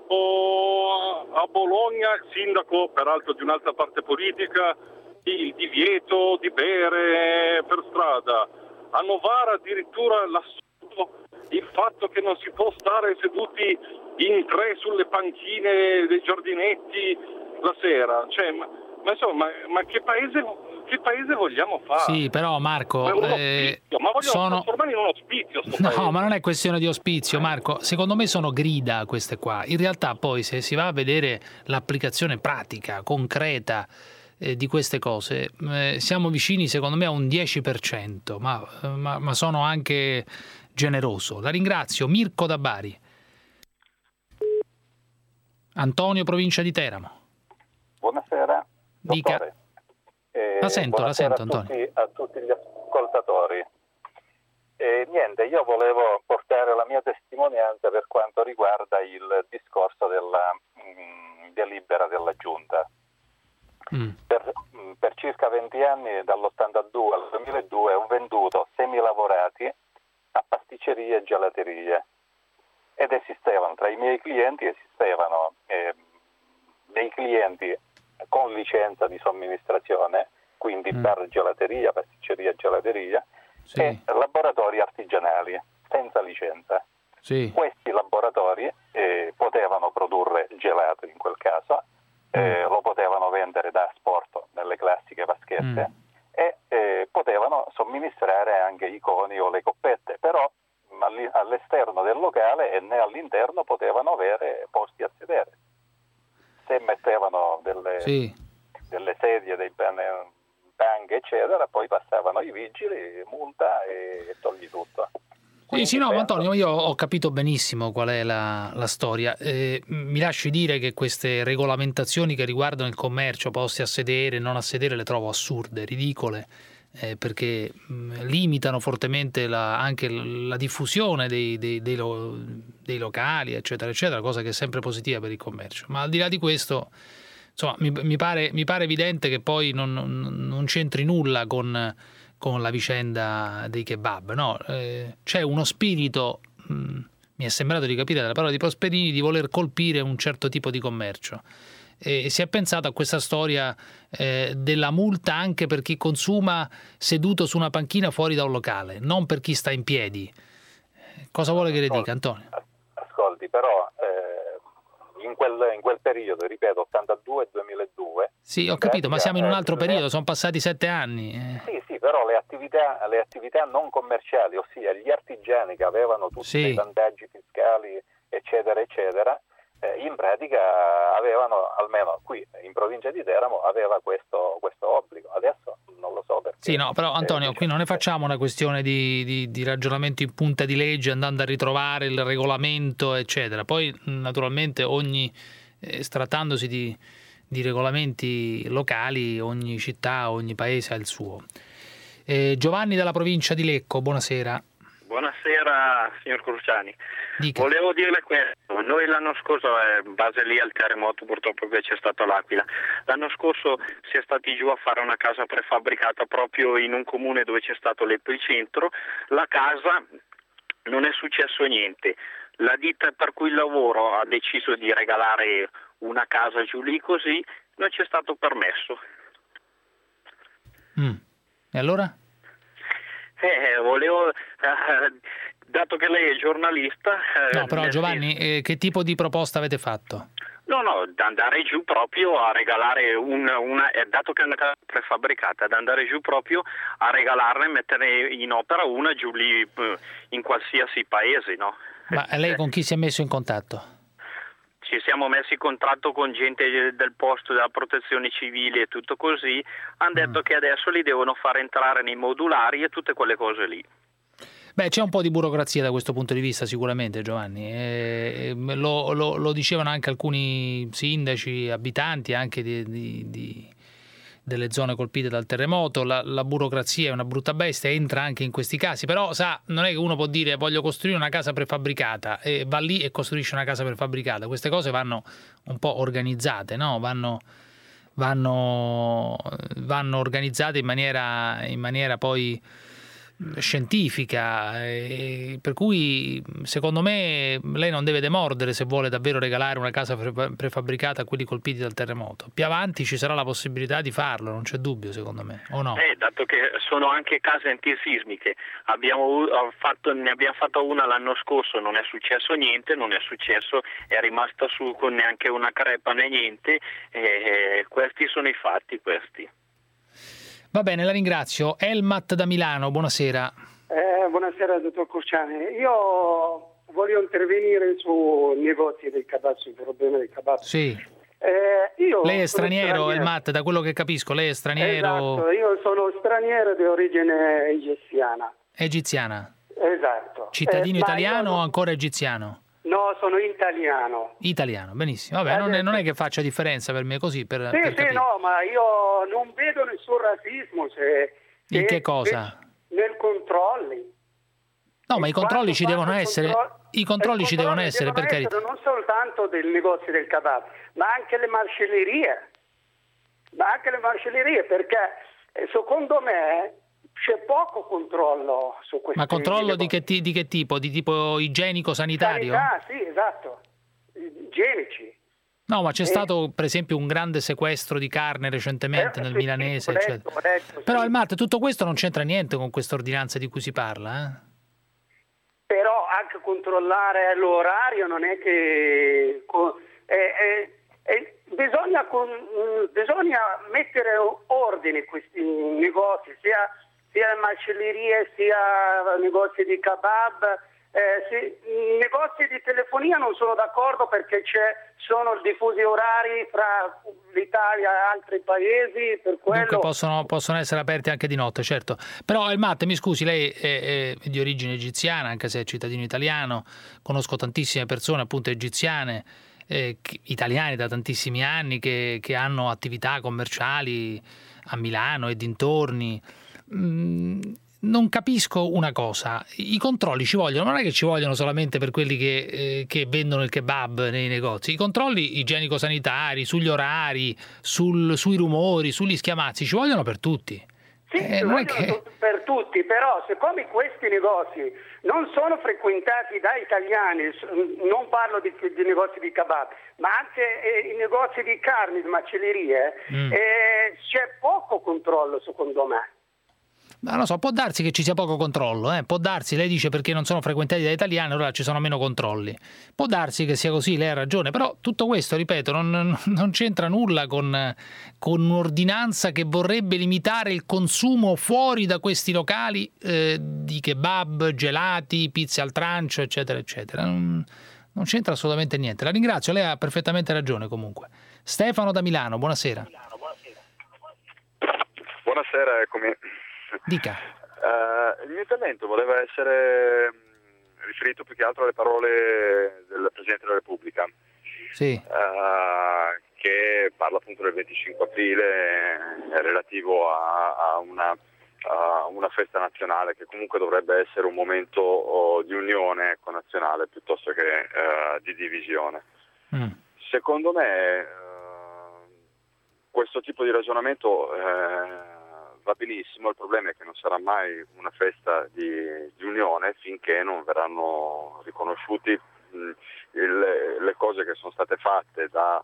S9: oh, a Bologna, sindaco peraltro di un'altra parte politica, il divieto di bere per strada. A Novara addirittura l'assurdo, il fatto che non si può stare seduti in tre sulle panchine dei giardinetti la sera. Cioè, ma, ma insomma, ma, ma che paese, che paese vogliamo fare?
S3: Sì, però Marco,
S9: Ma, è un
S3: eh,
S9: ospizio, ma vogliono
S3: sono...
S9: trasformare in un ospizio sto
S3: No,
S9: paese.
S3: ma non è questione di ospizio, Marco. Secondo me sono grida queste qua. In realtà poi se si va a vedere l'applicazione pratica, concreta eh, di queste cose, eh, siamo vicini secondo me a un dieci per cento, ma, eh, ma, ma sono anche generoso. La ringrazio. Mirko da Bari. Antonio, provincia di Teramo.
S10: Buonasera.
S3: Dica.
S10: Dottore. Eh,
S3: La sento, la
S10: buonasera
S3: sento,
S10: a tutti, a tutti gli ascoltatori. Eh, niente, io volevo portare la mia testimonianza per quanto riguarda il discorso della mh, delibera della Giunta.
S3: Mm.
S10: Per, mh, per circa venti anni, dall'ottantadue al duemiladue, ho venduto semilavorati a pasticcerie e gelaterie ed esistevano, tra i miei clienti esistevano eh, dei clienti con licenza di somministrazione, quindi
S3: Mm.
S10: bar gelateria, pasticceria gelateria,
S3: Sì.
S10: e laboratori artigianali senza licenza.
S3: Sì.
S10: Questi laboratori eh, potevano produrre gelato in quel caso, eh, lo potevano vendere da asporto nelle classiche vaschette e eh, potevano somministrare anche i coni o le coppette, però alli- all'esterno del locale e né all'interno potevano avere posti a sedere. Se mettevano delle,
S3: Sì.
S10: delle sedie, dei ban- banche eccetera, poi passavano i vigili, multa e togli tutto.
S3: Sì, sì, no, ma Antonio, io ho capito benissimo qual è la, la storia. Eh, mi lasci dire che queste regolamentazioni che riguardano il commercio, posti a sedere, non a sedere, le trovo assurde, ridicole, eh, perché mh, limitano fortemente la, anche la diffusione dei, dei, dei, lo, dei locali, eccetera, eccetera, cosa che è sempre positiva per il commercio. Ma al di là di questo, insomma, mi, mi, pare, mi pare evidente che poi non, non, non c'entri nulla con... con la vicenda dei kebab, no? Eh, c'è uno spirito, mh, mi è sembrato di capire dalla parola di Prosperini, di voler colpire un certo tipo di commercio. E si è pensato a questa storia eh, della multa anche per chi consuma seduto su una panchina fuori da un locale, non per chi sta in piedi. Cosa vuole che le dica, Antonio?
S10: Ascolti, però eh, in, quel, in quel periodo, ripeto, ottantadue duemiladue...
S3: Sì, ho capito, ma siamo in un altro
S10: eh,
S3: periodo, sono passati sette anni. Eh.
S10: Sì, sì, però le attività, le attività non commerciali, ossia gli artigiani che avevano tutti
S3: Sì.
S10: i vantaggi fiscali, eccetera, eccetera, eh, in pratica avevano, almeno qui in provincia di Teramo, aveva questo, questo obbligo. Adesso non lo so perché.
S3: Sì, no, però Antonio, eh, qui non ne facciamo una questione di, di, di ragionamento in punta di legge, andando a ritrovare il regolamento, eccetera. Poi, naturalmente, ogni eh, trattandosi di, di regolamenti locali, ogni città, ogni paese ha il suo. Eh, Giovanni dalla provincia di Lecco, buonasera.
S4: Buonasera signor Cruciani.
S3: Dica.
S4: Volevo dirle questo, noi l'anno scorso, eh, in base lì al terremoto purtroppo che c'è stato all'Aquila, l'anno scorso si è stati giù a fare una casa prefabbricata proprio in un comune dove c'è stato l'epicentro. La casa non è successo niente, la ditta per cui lavoro ha deciso di regalare una casa giù lì così, non ci è stato permesso.
S3: Mm. E allora?
S4: Eh, volevo, eh, dato che lei è giornalista... Eh,
S3: no, però Giovanni, eh, che tipo di proposta avete fatto?
S4: No, no, da andare giù proprio a regalare una, una eh, dato che è una casa prefabbricata, da andare giù proprio a regalarne e mettere in opera una giù lì eh, in qualsiasi paese, no?
S3: Ma lei con chi si è messo in contatto?
S4: Ci siamo messi in contatto con gente del posto, della protezione civile e tutto così, hanno detto mm. che adesso li devono far entrare nei modulari e tutte quelle cose lì.
S3: Beh, c'è un po' di burocrazia da questo punto di vista sicuramente, Giovanni. Eh, lo, lo, lo dicevano anche alcuni sindaci, abitanti anche di, di, di, delle zone colpite dal terremoto. La, la burocrazia è una brutta bestia, entra anche in questi casi, però sa, non è che uno può dire voglio costruire una casa prefabbricata e va lì e costruisce una casa prefabbricata. Queste cose vanno un po' organizzate, no? Vanno, vanno, vanno organizzate in maniera, in maniera poi scientifica, e per cui secondo me lei non deve demordere se vuole davvero regalare una casa prefabbricata a quelli colpiti dal terremoto. Più avanti ci sarà la possibilità di farlo, non c'è dubbio, secondo me, o no?
S4: Eh, dato che sono anche case antisismiche, abbiamo fatto, ne abbiamo fatto una l'anno scorso, non è successo niente, non è successo, è rimasta su con neanche una crepa né niente, e questi sono i fatti, questi.
S3: Va bene, la ringrazio. Elmat da Milano, buonasera.
S11: Eh, buonasera, dottor Cruciani. Io voglio intervenire su negozi del kebab, sul problema del kebab.
S3: Sì.
S11: Eh, io
S3: lei è straniero, Elmat, da quello che capisco, lei è straniero?
S11: Esatto, io sono straniero di origine egiziana.
S3: Egiziana?
S11: Esatto.
S3: Cittadino
S11: eh,
S3: italiano
S11: non...
S3: o ancora egiziano?
S11: No, sono italiano.
S3: Italiano, benissimo. Vabbè, non è, non è che faccia differenza per me così, per,
S11: sì,
S3: per
S11: sì,
S3: capire.
S11: no, ma io non vedo nessun razzismo. Se,
S3: in
S11: se,
S3: che cosa?
S11: Nel controlli.
S3: No, ma i controlli ci devono essere, i controlli ci devono essere, per carità.
S11: Non soltanto del negozio del kebab, ma anche le macellerie. Ma anche le macellerie, perché secondo me c'è poco controllo su questo.
S3: Ma controllo di che, di che tipo? Di tipo igienico-sanitario?
S11: Ah, sì, esatto. Igienici.
S3: No, ma c'è
S11: e...
S3: stato per esempio un grande sequestro di carne recentemente eh, nel sì, milanese,
S11: detto,
S3: eccetera.
S11: detto,
S3: Però
S11: sì.
S3: il Matt, tutto questo non c'entra niente con questa ordinanza di cui si parla, eh?
S11: Però anche controllare l'orario non è che... Eh, eh, eh, bisogna, con, bisogna mettere ordine in questi negozi, sia... sia macellerie, sia negozi di kebab, eh, sì, negozi di telefonia non sono d'accordo perché c'è, sono diffusi orari fra l'Italia e altri paesi, per quello...
S3: Dunque possono, possono essere aperti anche di notte, certo. Però Elmat, mi scusi, lei è, è di origine egiziana, anche se è cittadino italiano, conosco tantissime persone appunto egiziane, eh, italiani da tantissimi anni che, che hanno attività commerciali a Milano e dintorni. Non capisco una cosa, i controlli ci vogliono, non è che ci vogliono solamente per quelli che, eh, che vendono il kebab nei negozi, i controlli igienico-sanitari, sugli orari, sul, sui rumori, sugli schiamazzi, ci vogliono per tutti.
S11: Sì,
S3: eh,
S11: non
S3: è che...
S11: per tutti, però siccome questi negozi non sono frequentati da italiani, non parlo di, di negozi di kebab, ma anche eh, i negozi di carne, di macellerie, mm. eh, c'è poco controllo secondo me.
S3: Non lo so, può darsi che ci sia poco controllo, eh? Può darsi, lei dice perché non sono frequentati da italiani, allora ci sono meno controlli. Può darsi che sia così, lei ha ragione, però tutto questo, ripeto, non, non c'entra nulla con, con un'ordinanza che vorrebbe limitare il consumo fuori da questi locali eh, di kebab, gelati, pizze al trancio, eccetera, eccetera. Non, non c'entra assolutamente niente. La ringrazio, lei ha perfettamente ragione comunque. Stefano da Milano, buonasera.
S12: buonasera, eccomi.
S3: Dica.
S12: Uh, il mio intervento voleva essere riferito più che altro alle parole del Presidente della Repubblica,
S3: sì.
S12: uh, che parla appunto del venticinque aprile eh, relativo a, a, una, a una festa nazionale che comunque dovrebbe essere un momento oh, di unione, ecco, nazionale piuttosto che uh, di divisione. Mm. Secondo me uh, questo tipo di ragionamento eh, va benissimo, il problema è che non sarà mai una festa di, di unione finché non verranno riconosciuti mh, il, le cose che sono state fatte da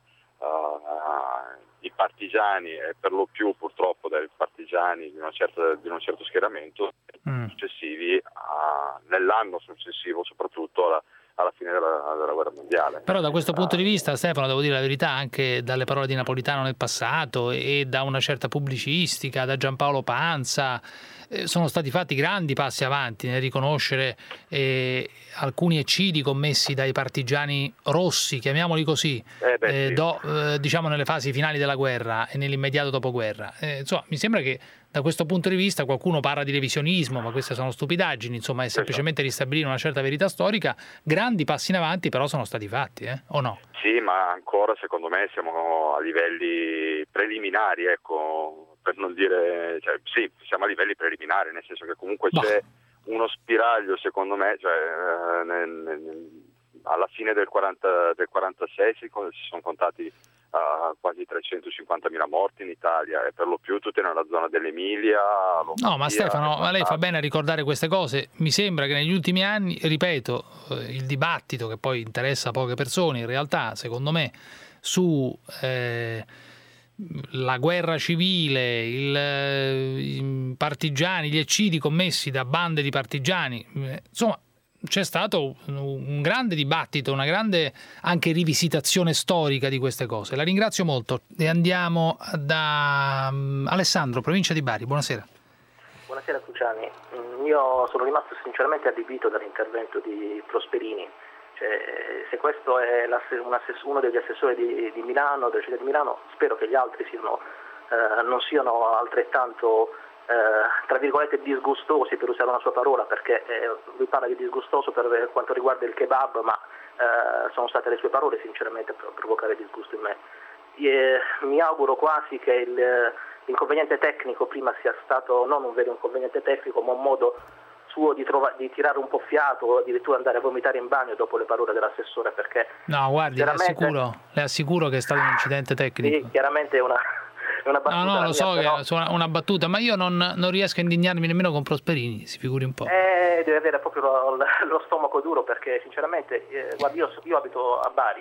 S12: uh, i partigiani e per lo più purtroppo dai partigiani di, una certa, di un certo schieramento mm. successivi a, nell'anno successivo soprattutto alla, alla fine della, della guerra mondiale.
S3: Però da questo punto di vista, Stefano, devo dire la verità, anche dalle parole di Napolitano nel passato e da una certa pubblicistica, da Giampaolo Panza, eh, sono stati fatti grandi passi avanti nel riconoscere eh, alcuni eccidi commessi dai partigiani rossi, chiamiamoli così, eh beh, eh, sì. do, eh, diciamo nelle fasi finali della guerra e nell'immediato dopoguerra. Eh, insomma, mi sembra che da questo punto di vista qualcuno parla di revisionismo, ma queste sono stupidaggini, insomma è semplicemente ristabilire una certa verità storica. Grandi passi in avanti però sono stati fatti, eh? O no?
S12: Sì, ma ancora secondo me siamo a livelli preliminari, ecco, per non dire, cioè, sì, siamo a livelli preliminari, nel senso che comunque bah. c'è uno spiraglio secondo me, cioè, nel, nel, alla fine del, quaranta, del quarantasei si, si sono contati Uh, quasi trecentocinquantamila morti in Italia e per lo più tutte nella zona dell'Emilia. Lombardia,
S3: no, ma Stefano, ma lei fa bene a ricordare queste cose. Mi sembra che negli ultimi anni, ripeto, il dibattito che poi interessa poche persone, in realtà, secondo me, su eh, la guerra civile, il, i partigiani, gli eccidi commessi da bande di partigiani, eh, insomma, c'è stato un grande dibattito, una grande anche rivisitazione storica di queste cose. La ringrazio molto e andiamo da Alessandro, provincia di Bari. Buonasera.
S13: Buonasera Cruciani. Io sono rimasto sinceramente allibito dall'intervento di Prosperini. Cioè, se questo è un assess- uno degli assessori di, di Milano, della città di Milano, spero che gli altri siano, eh, non siano altrettanto Eh, tra virgolette disgustosi, per usare una sua parola, perché eh, lui parla di disgustoso per quanto riguarda il kebab, ma eh, sono state le sue parole sinceramente per provocare disgusto in me. E, mi auguro quasi che il, l'inconveniente tecnico prima sia stato non un vero inconveniente tecnico, ma un modo suo di, trova, di tirare un po' fiato o addirittura andare a vomitare in bagno dopo le parole dell'assessore, perché
S3: no, guardi, le assicuro, le assicuro che è stato un incidente tecnico.
S13: Sì, chiaramente è una Una
S3: no, no, lo so
S13: mia,
S3: che
S13: però...
S3: è una, una battuta, ma io non, non riesco a indignarmi nemmeno con Prosperini, si figuri un po'.
S13: Eh, deve avere proprio lo, lo stomaco duro, perché sinceramente, eh, guardi, io, io abito a Bari,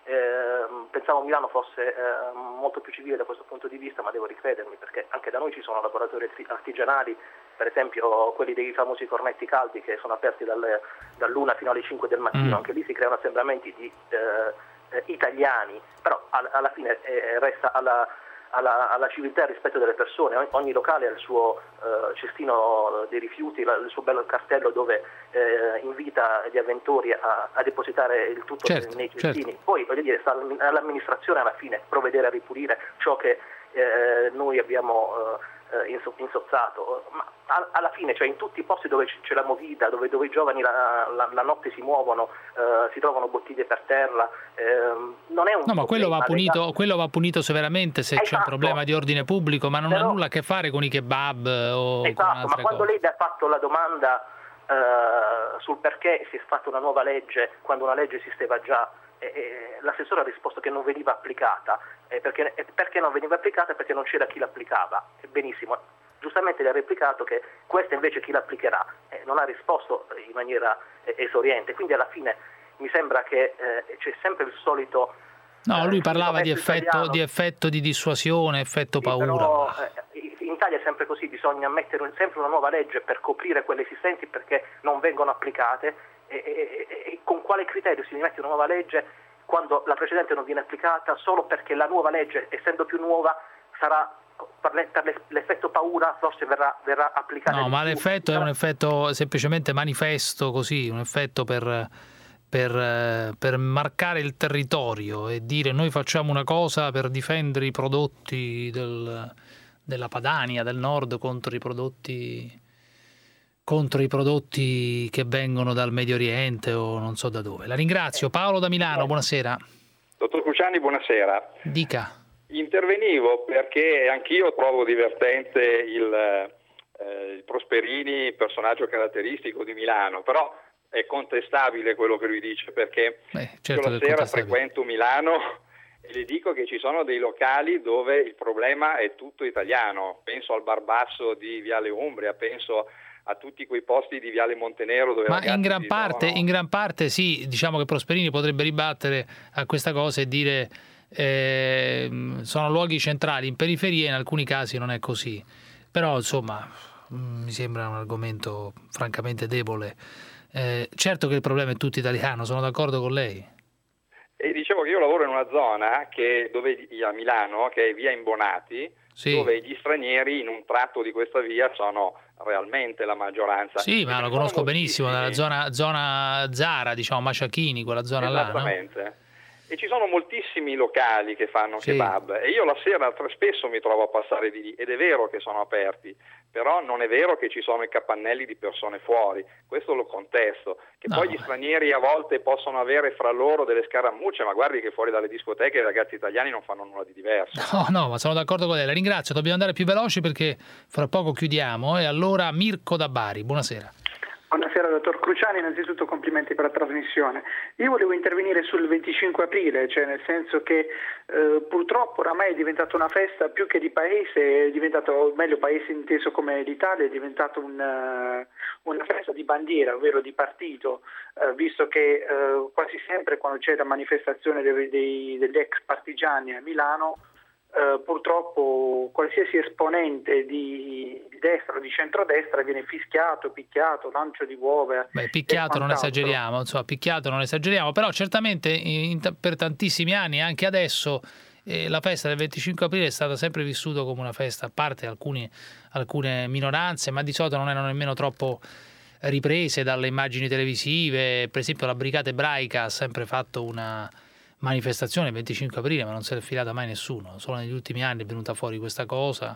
S13: eh, pensavo Milano fosse eh, molto più civile da questo punto di vista, ma devo ricredermi, perché anche da noi ci sono laboratori artigianali, per esempio quelli dei famosi cornetti caldi che sono aperti dalle, dall'una fino alle cinque del mattino, mm. anche lì si creano assembramenti di eh, eh, italiani, però all, alla fine eh, resta alla... Alla, alla civiltà e al rispetto delle persone. Ogni locale ha il suo uh, cestino dei rifiuti, la, il suo bello cartello dove eh, invita gli avventori a, a depositare il tutto
S3: certo,
S13: nei cestini.
S3: Certo.
S13: Poi voglio dire, sta all'amministrazione alla fine provvedere a ripulire ciò che eh, noi abbiamo uh, insozzato, ma alla fine, cioè in tutti i posti dove c'è la movida, dove, dove i giovani la, la, la notte si muovono, uh, si trovano bottiglie per terra, uh, non è un
S3: no, ma quello va punito,
S13: legato...
S3: quello va punito severamente se esatto. c'è un problema di ordine pubblico, ma non Però... ha nulla a che fare con i kebab o
S13: esatto,
S3: con altre
S13: ma quando
S3: cose.
S13: lei ha fatto la domanda uh, sul perché si è fatta una nuova legge quando una legge esisteva già, eh, l'assessore ha risposto che non veniva applicata, eh, perché, eh, perché non veniva applicata? Perché non c'era chi l'applicava. E benissimo, giustamente le ha replicato che questa invece chi l'applicherà, eh, non ha risposto in maniera eh, esoriente, quindi alla fine mi sembra che eh, c'è sempre il solito...
S3: No, lui parlava di effetto, di effetto di dissuasione, effetto
S13: sì,
S3: paura.
S13: Però, eh, in Italia è sempre così, bisogna mettere sempre una nuova legge per coprire quelle esistenti perché non vengono applicate. E, e, e con quale criterio si mette una nuova legge quando la precedente non viene applicata solo perché la nuova legge, essendo più nuova, sarà per, le, per l'effetto paura forse verrà, verrà applicata.
S3: No, ma l'effetto è un effetto semplicemente manifesto, così, un effetto per, per, per marcare il territorio e dire noi facciamo una cosa per difendere i prodotti del, della Padania, del nord, contro i prodotti contro i prodotti che vengono dal Medio Oriente o non so da dove. La ringrazio. Paolo da Milano, buonasera.
S14: Dottor Cruciani, buonasera.
S3: Dica.
S14: Intervenivo perché anch'io trovo divertente il, eh, il Prosperini, personaggio caratteristico di Milano, però è contestabile quello che lui dice, perché
S3: Beh, certo
S14: io la sera frequento Milano e le dico che ci sono dei locali dove il problema è tutto italiano. Penso al Bar Basso di Viale Umbria, penso a tutti quei posti di Viale Montenero dove
S3: ma in gran parte in gran parte sì, diciamo che Prosperini potrebbe ribattere a questa cosa e dire eh, sono luoghi centrali, in periferia in alcuni casi non è così, però insomma mi sembra un argomento francamente debole. Eh, certo che il problema è tutto italiano, sono d'accordo con lei.
S14: E dicevo che io lavoro in una zona che dove a Milano, che è via Imbonati, sì, dove gli stranieri in un tratto di questa via sono realmente la maggioranza.
S3: Sì, ma lo conosco benissimo, dalla zona, zona Zara, diciamo Masciachini, quella zona là, no?
S14: Esattamente. E ci sono moltissimi locali che fanno
S3: sì.
S14: kebab e io la sera spesso mi trovo a passare di lì ed è vero che sono aperti, però non è vero che ci sono i capannelli di persone fuori, questo lo contesto, che no. Poi gli stranieri a volte possono avere fra loro delle scaramucce, ma guardi che fuori dalle discoteche i ragazzi italiani non fanno nulla di diverso.
S3: No, no, ma sono d'accordo con lei, la ringrazio, dobbiamo andare più veloci perché fra poco chiudiamo e allora Mirko da Bari, buonasera.
S15: Buonasera dottor Cruciani, innanzitutto complimenti per la trasmissione. Io volevo intervenire sul venticinque aprile, cioè nel senso che eh, purtroppo oramai è diventata una festa più che di paese, è diventato, o meglio paese inteso come l'Italia, è diventato un, uh, una festa di bandiera, ovvero di partito, uh, visto che uh, quasi sempre quando c'è la manifestazione dei, dei, degli ex partigiani a Milano, Uh, purtroppo qualsiasi esponente di destra o di centrodestra viene fischiato, picchiato, lancio di uova.
S3: Beh, picchiato non esageriamo, insomma, picchiato non esageriamo, però certamente in, per tantissimi anni, anche adesso, eh, la festa del venticinque aprile è stata sempre vissuta come una festa, a parte alcuni, alcune minoranze, ma di solito non erano nemmeno troppo riprese dalle immagini televisive. Per esempio la Brigata Ebraica ha sempre fatto una manifestazione il venticinque aprile, ma non se l'è filata mai nessuno, solo negli ultimi anni è venuta fuori questa cosa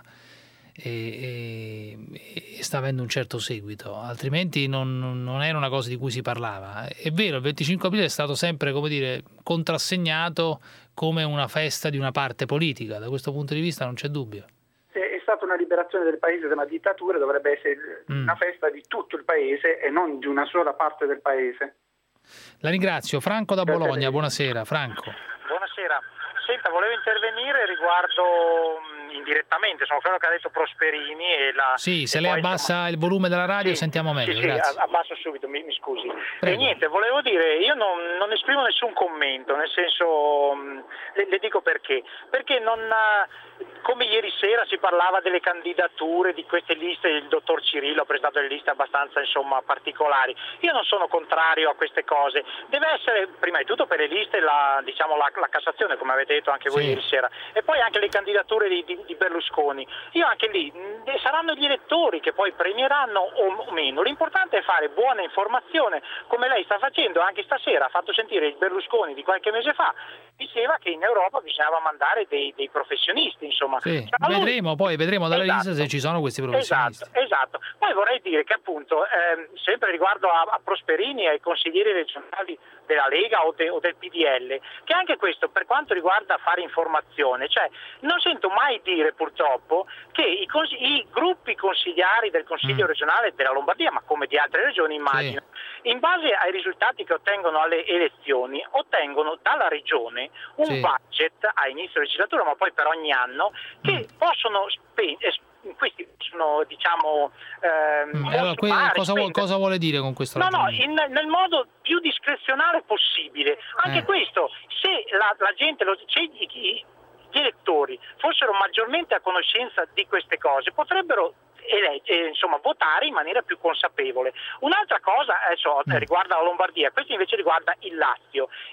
S3: e, e, e sta avendo un certo seguito, altrimenti non, non era una cosa di cui si parlava. È vero, il venticinque aprile è stato sempre, come dire, contrassegnato come una festa di una parte politica, da questo punto di vista non c'è dubbio.
S15: Se è stata una liberazione del paese da una dittatura, dovrebbe essere mm. una festa di tutto il paese e non di una sola parte del paese.
S3: La ringrazio. Franco da Bologna, buonasera. Franco.
S17: Buonasera. Senta, volevo intervenire riguardo mh, indirettamente, sono quello che ha detto Prosperini e la...
S3: Sì, se
S17: e
S3: lei
S17: poi,
S3: abbassa
S17: insomma,
S3: il volume della radio
S17: sì,
S3: sentiamo meglio,
S17: sì,
S3: grazie.
S17: Sì, abbasso subito, mi, mi scusi.
S3: Prego.
S17: E niente, volevo dire, io non, non esprimo nessun commento, nel senso, mh, le, le dico perché. Perché non... Come ieri sera si parlava delle candidature di queste liste, il dottor Cirillo ha presentato delle liste abbastanza insomma particolari. Io non sono contrario a queste cose, deve essere prima di tutto per le liste la, diciamo, la, la Cassazione, come avete detto anche voi sì. ieri sera, e poi anche le candidature di, di, di Berlusconi. Io anche lì mh, saranno gli elettori che poi premieranno o, o meno, l'importante è fare buona informazione, come lei sta facendo anche stasera, ha fatto sentire il Berlusconi di qualche mese fa, diceva che in Europa bisognava mandare dei, dei professionisti. Insomma,
S3: sì, vedremo poi vedremo dalle
S17: esatto,
S3: liste se ci sono questi professionisti.
S17: Esatto, esatto. Poi vorrei dire che appunto eh, sempre riguardo a, a Prosperini e ai consiglieri regionali della Lega o, de, o del P D L, che anche questo per quanto riguarda fare informazione, cioè non sento mai dire purtroppo che i, cons- i gruppi consigliari del Consiglio mm. regionale della Lombardia, ma come di altre regioni immagino, sì. in base ai risultati che ottengono alle elezioni, ottengono dalla regione un sì. budget a inizio legislatura, ma poi per ogni anno, che mm. possono spendere, questi sono diciamo ehm,
S3: mm. allora, que- cosa, vuole, cosa vuole dire con questo?
S17: No, no, in, nel modo più discrezionale possibile, anche eh. questo, se la, la gente, lo, se gli, gli elettori fossero maggiormente a conoscenza di queste cose, potrebbero ele- eh, insomma, votare in maniera più consapevole. Un'altra cosa adesso mm. riguarda la Lombardia, questo invece riguarda il Lazio.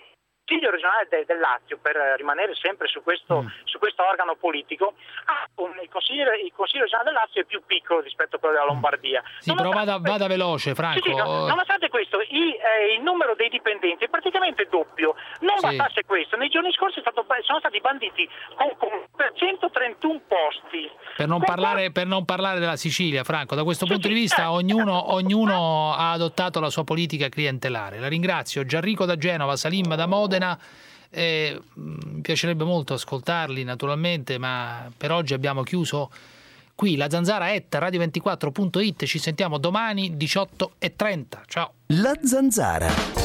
S17: Consiglio regionale de, del Lazio, per rimanere sempre su questo, mm. su questo organo politico, ah, un, il, consiglio, il Consiglio regionale del Lazio è più piccolo rispetto a quello della Lombardia.
S3: Sì, però vada, vada veloce, Franco.
S17: Sì, sì, no, nonostante questo, i, eh, il numero dei dipendenti è praticamente doppio. Non
S3: sì.
S17: bastasse questo, nei giorni scorsi è stato, sono stati banditi con, con, per centotrentuno posti.
S3: Per non, parlare, per non parlare della Sicilia, Franco, da questo punto di vista ognuno, ognuno ha adottato la sua politica clientelare. La ringrazio. Gianrico da Genova, Salim da Modena. Eh, mi piacerebbe molto ascoltarli naturalmente, ma per oggi abbiamo chiuso qui La Zanzara at radio ventiquattro punto it. Ci sentiamo domani diciotto e trenta. Ciao.
S18: La Zanzara.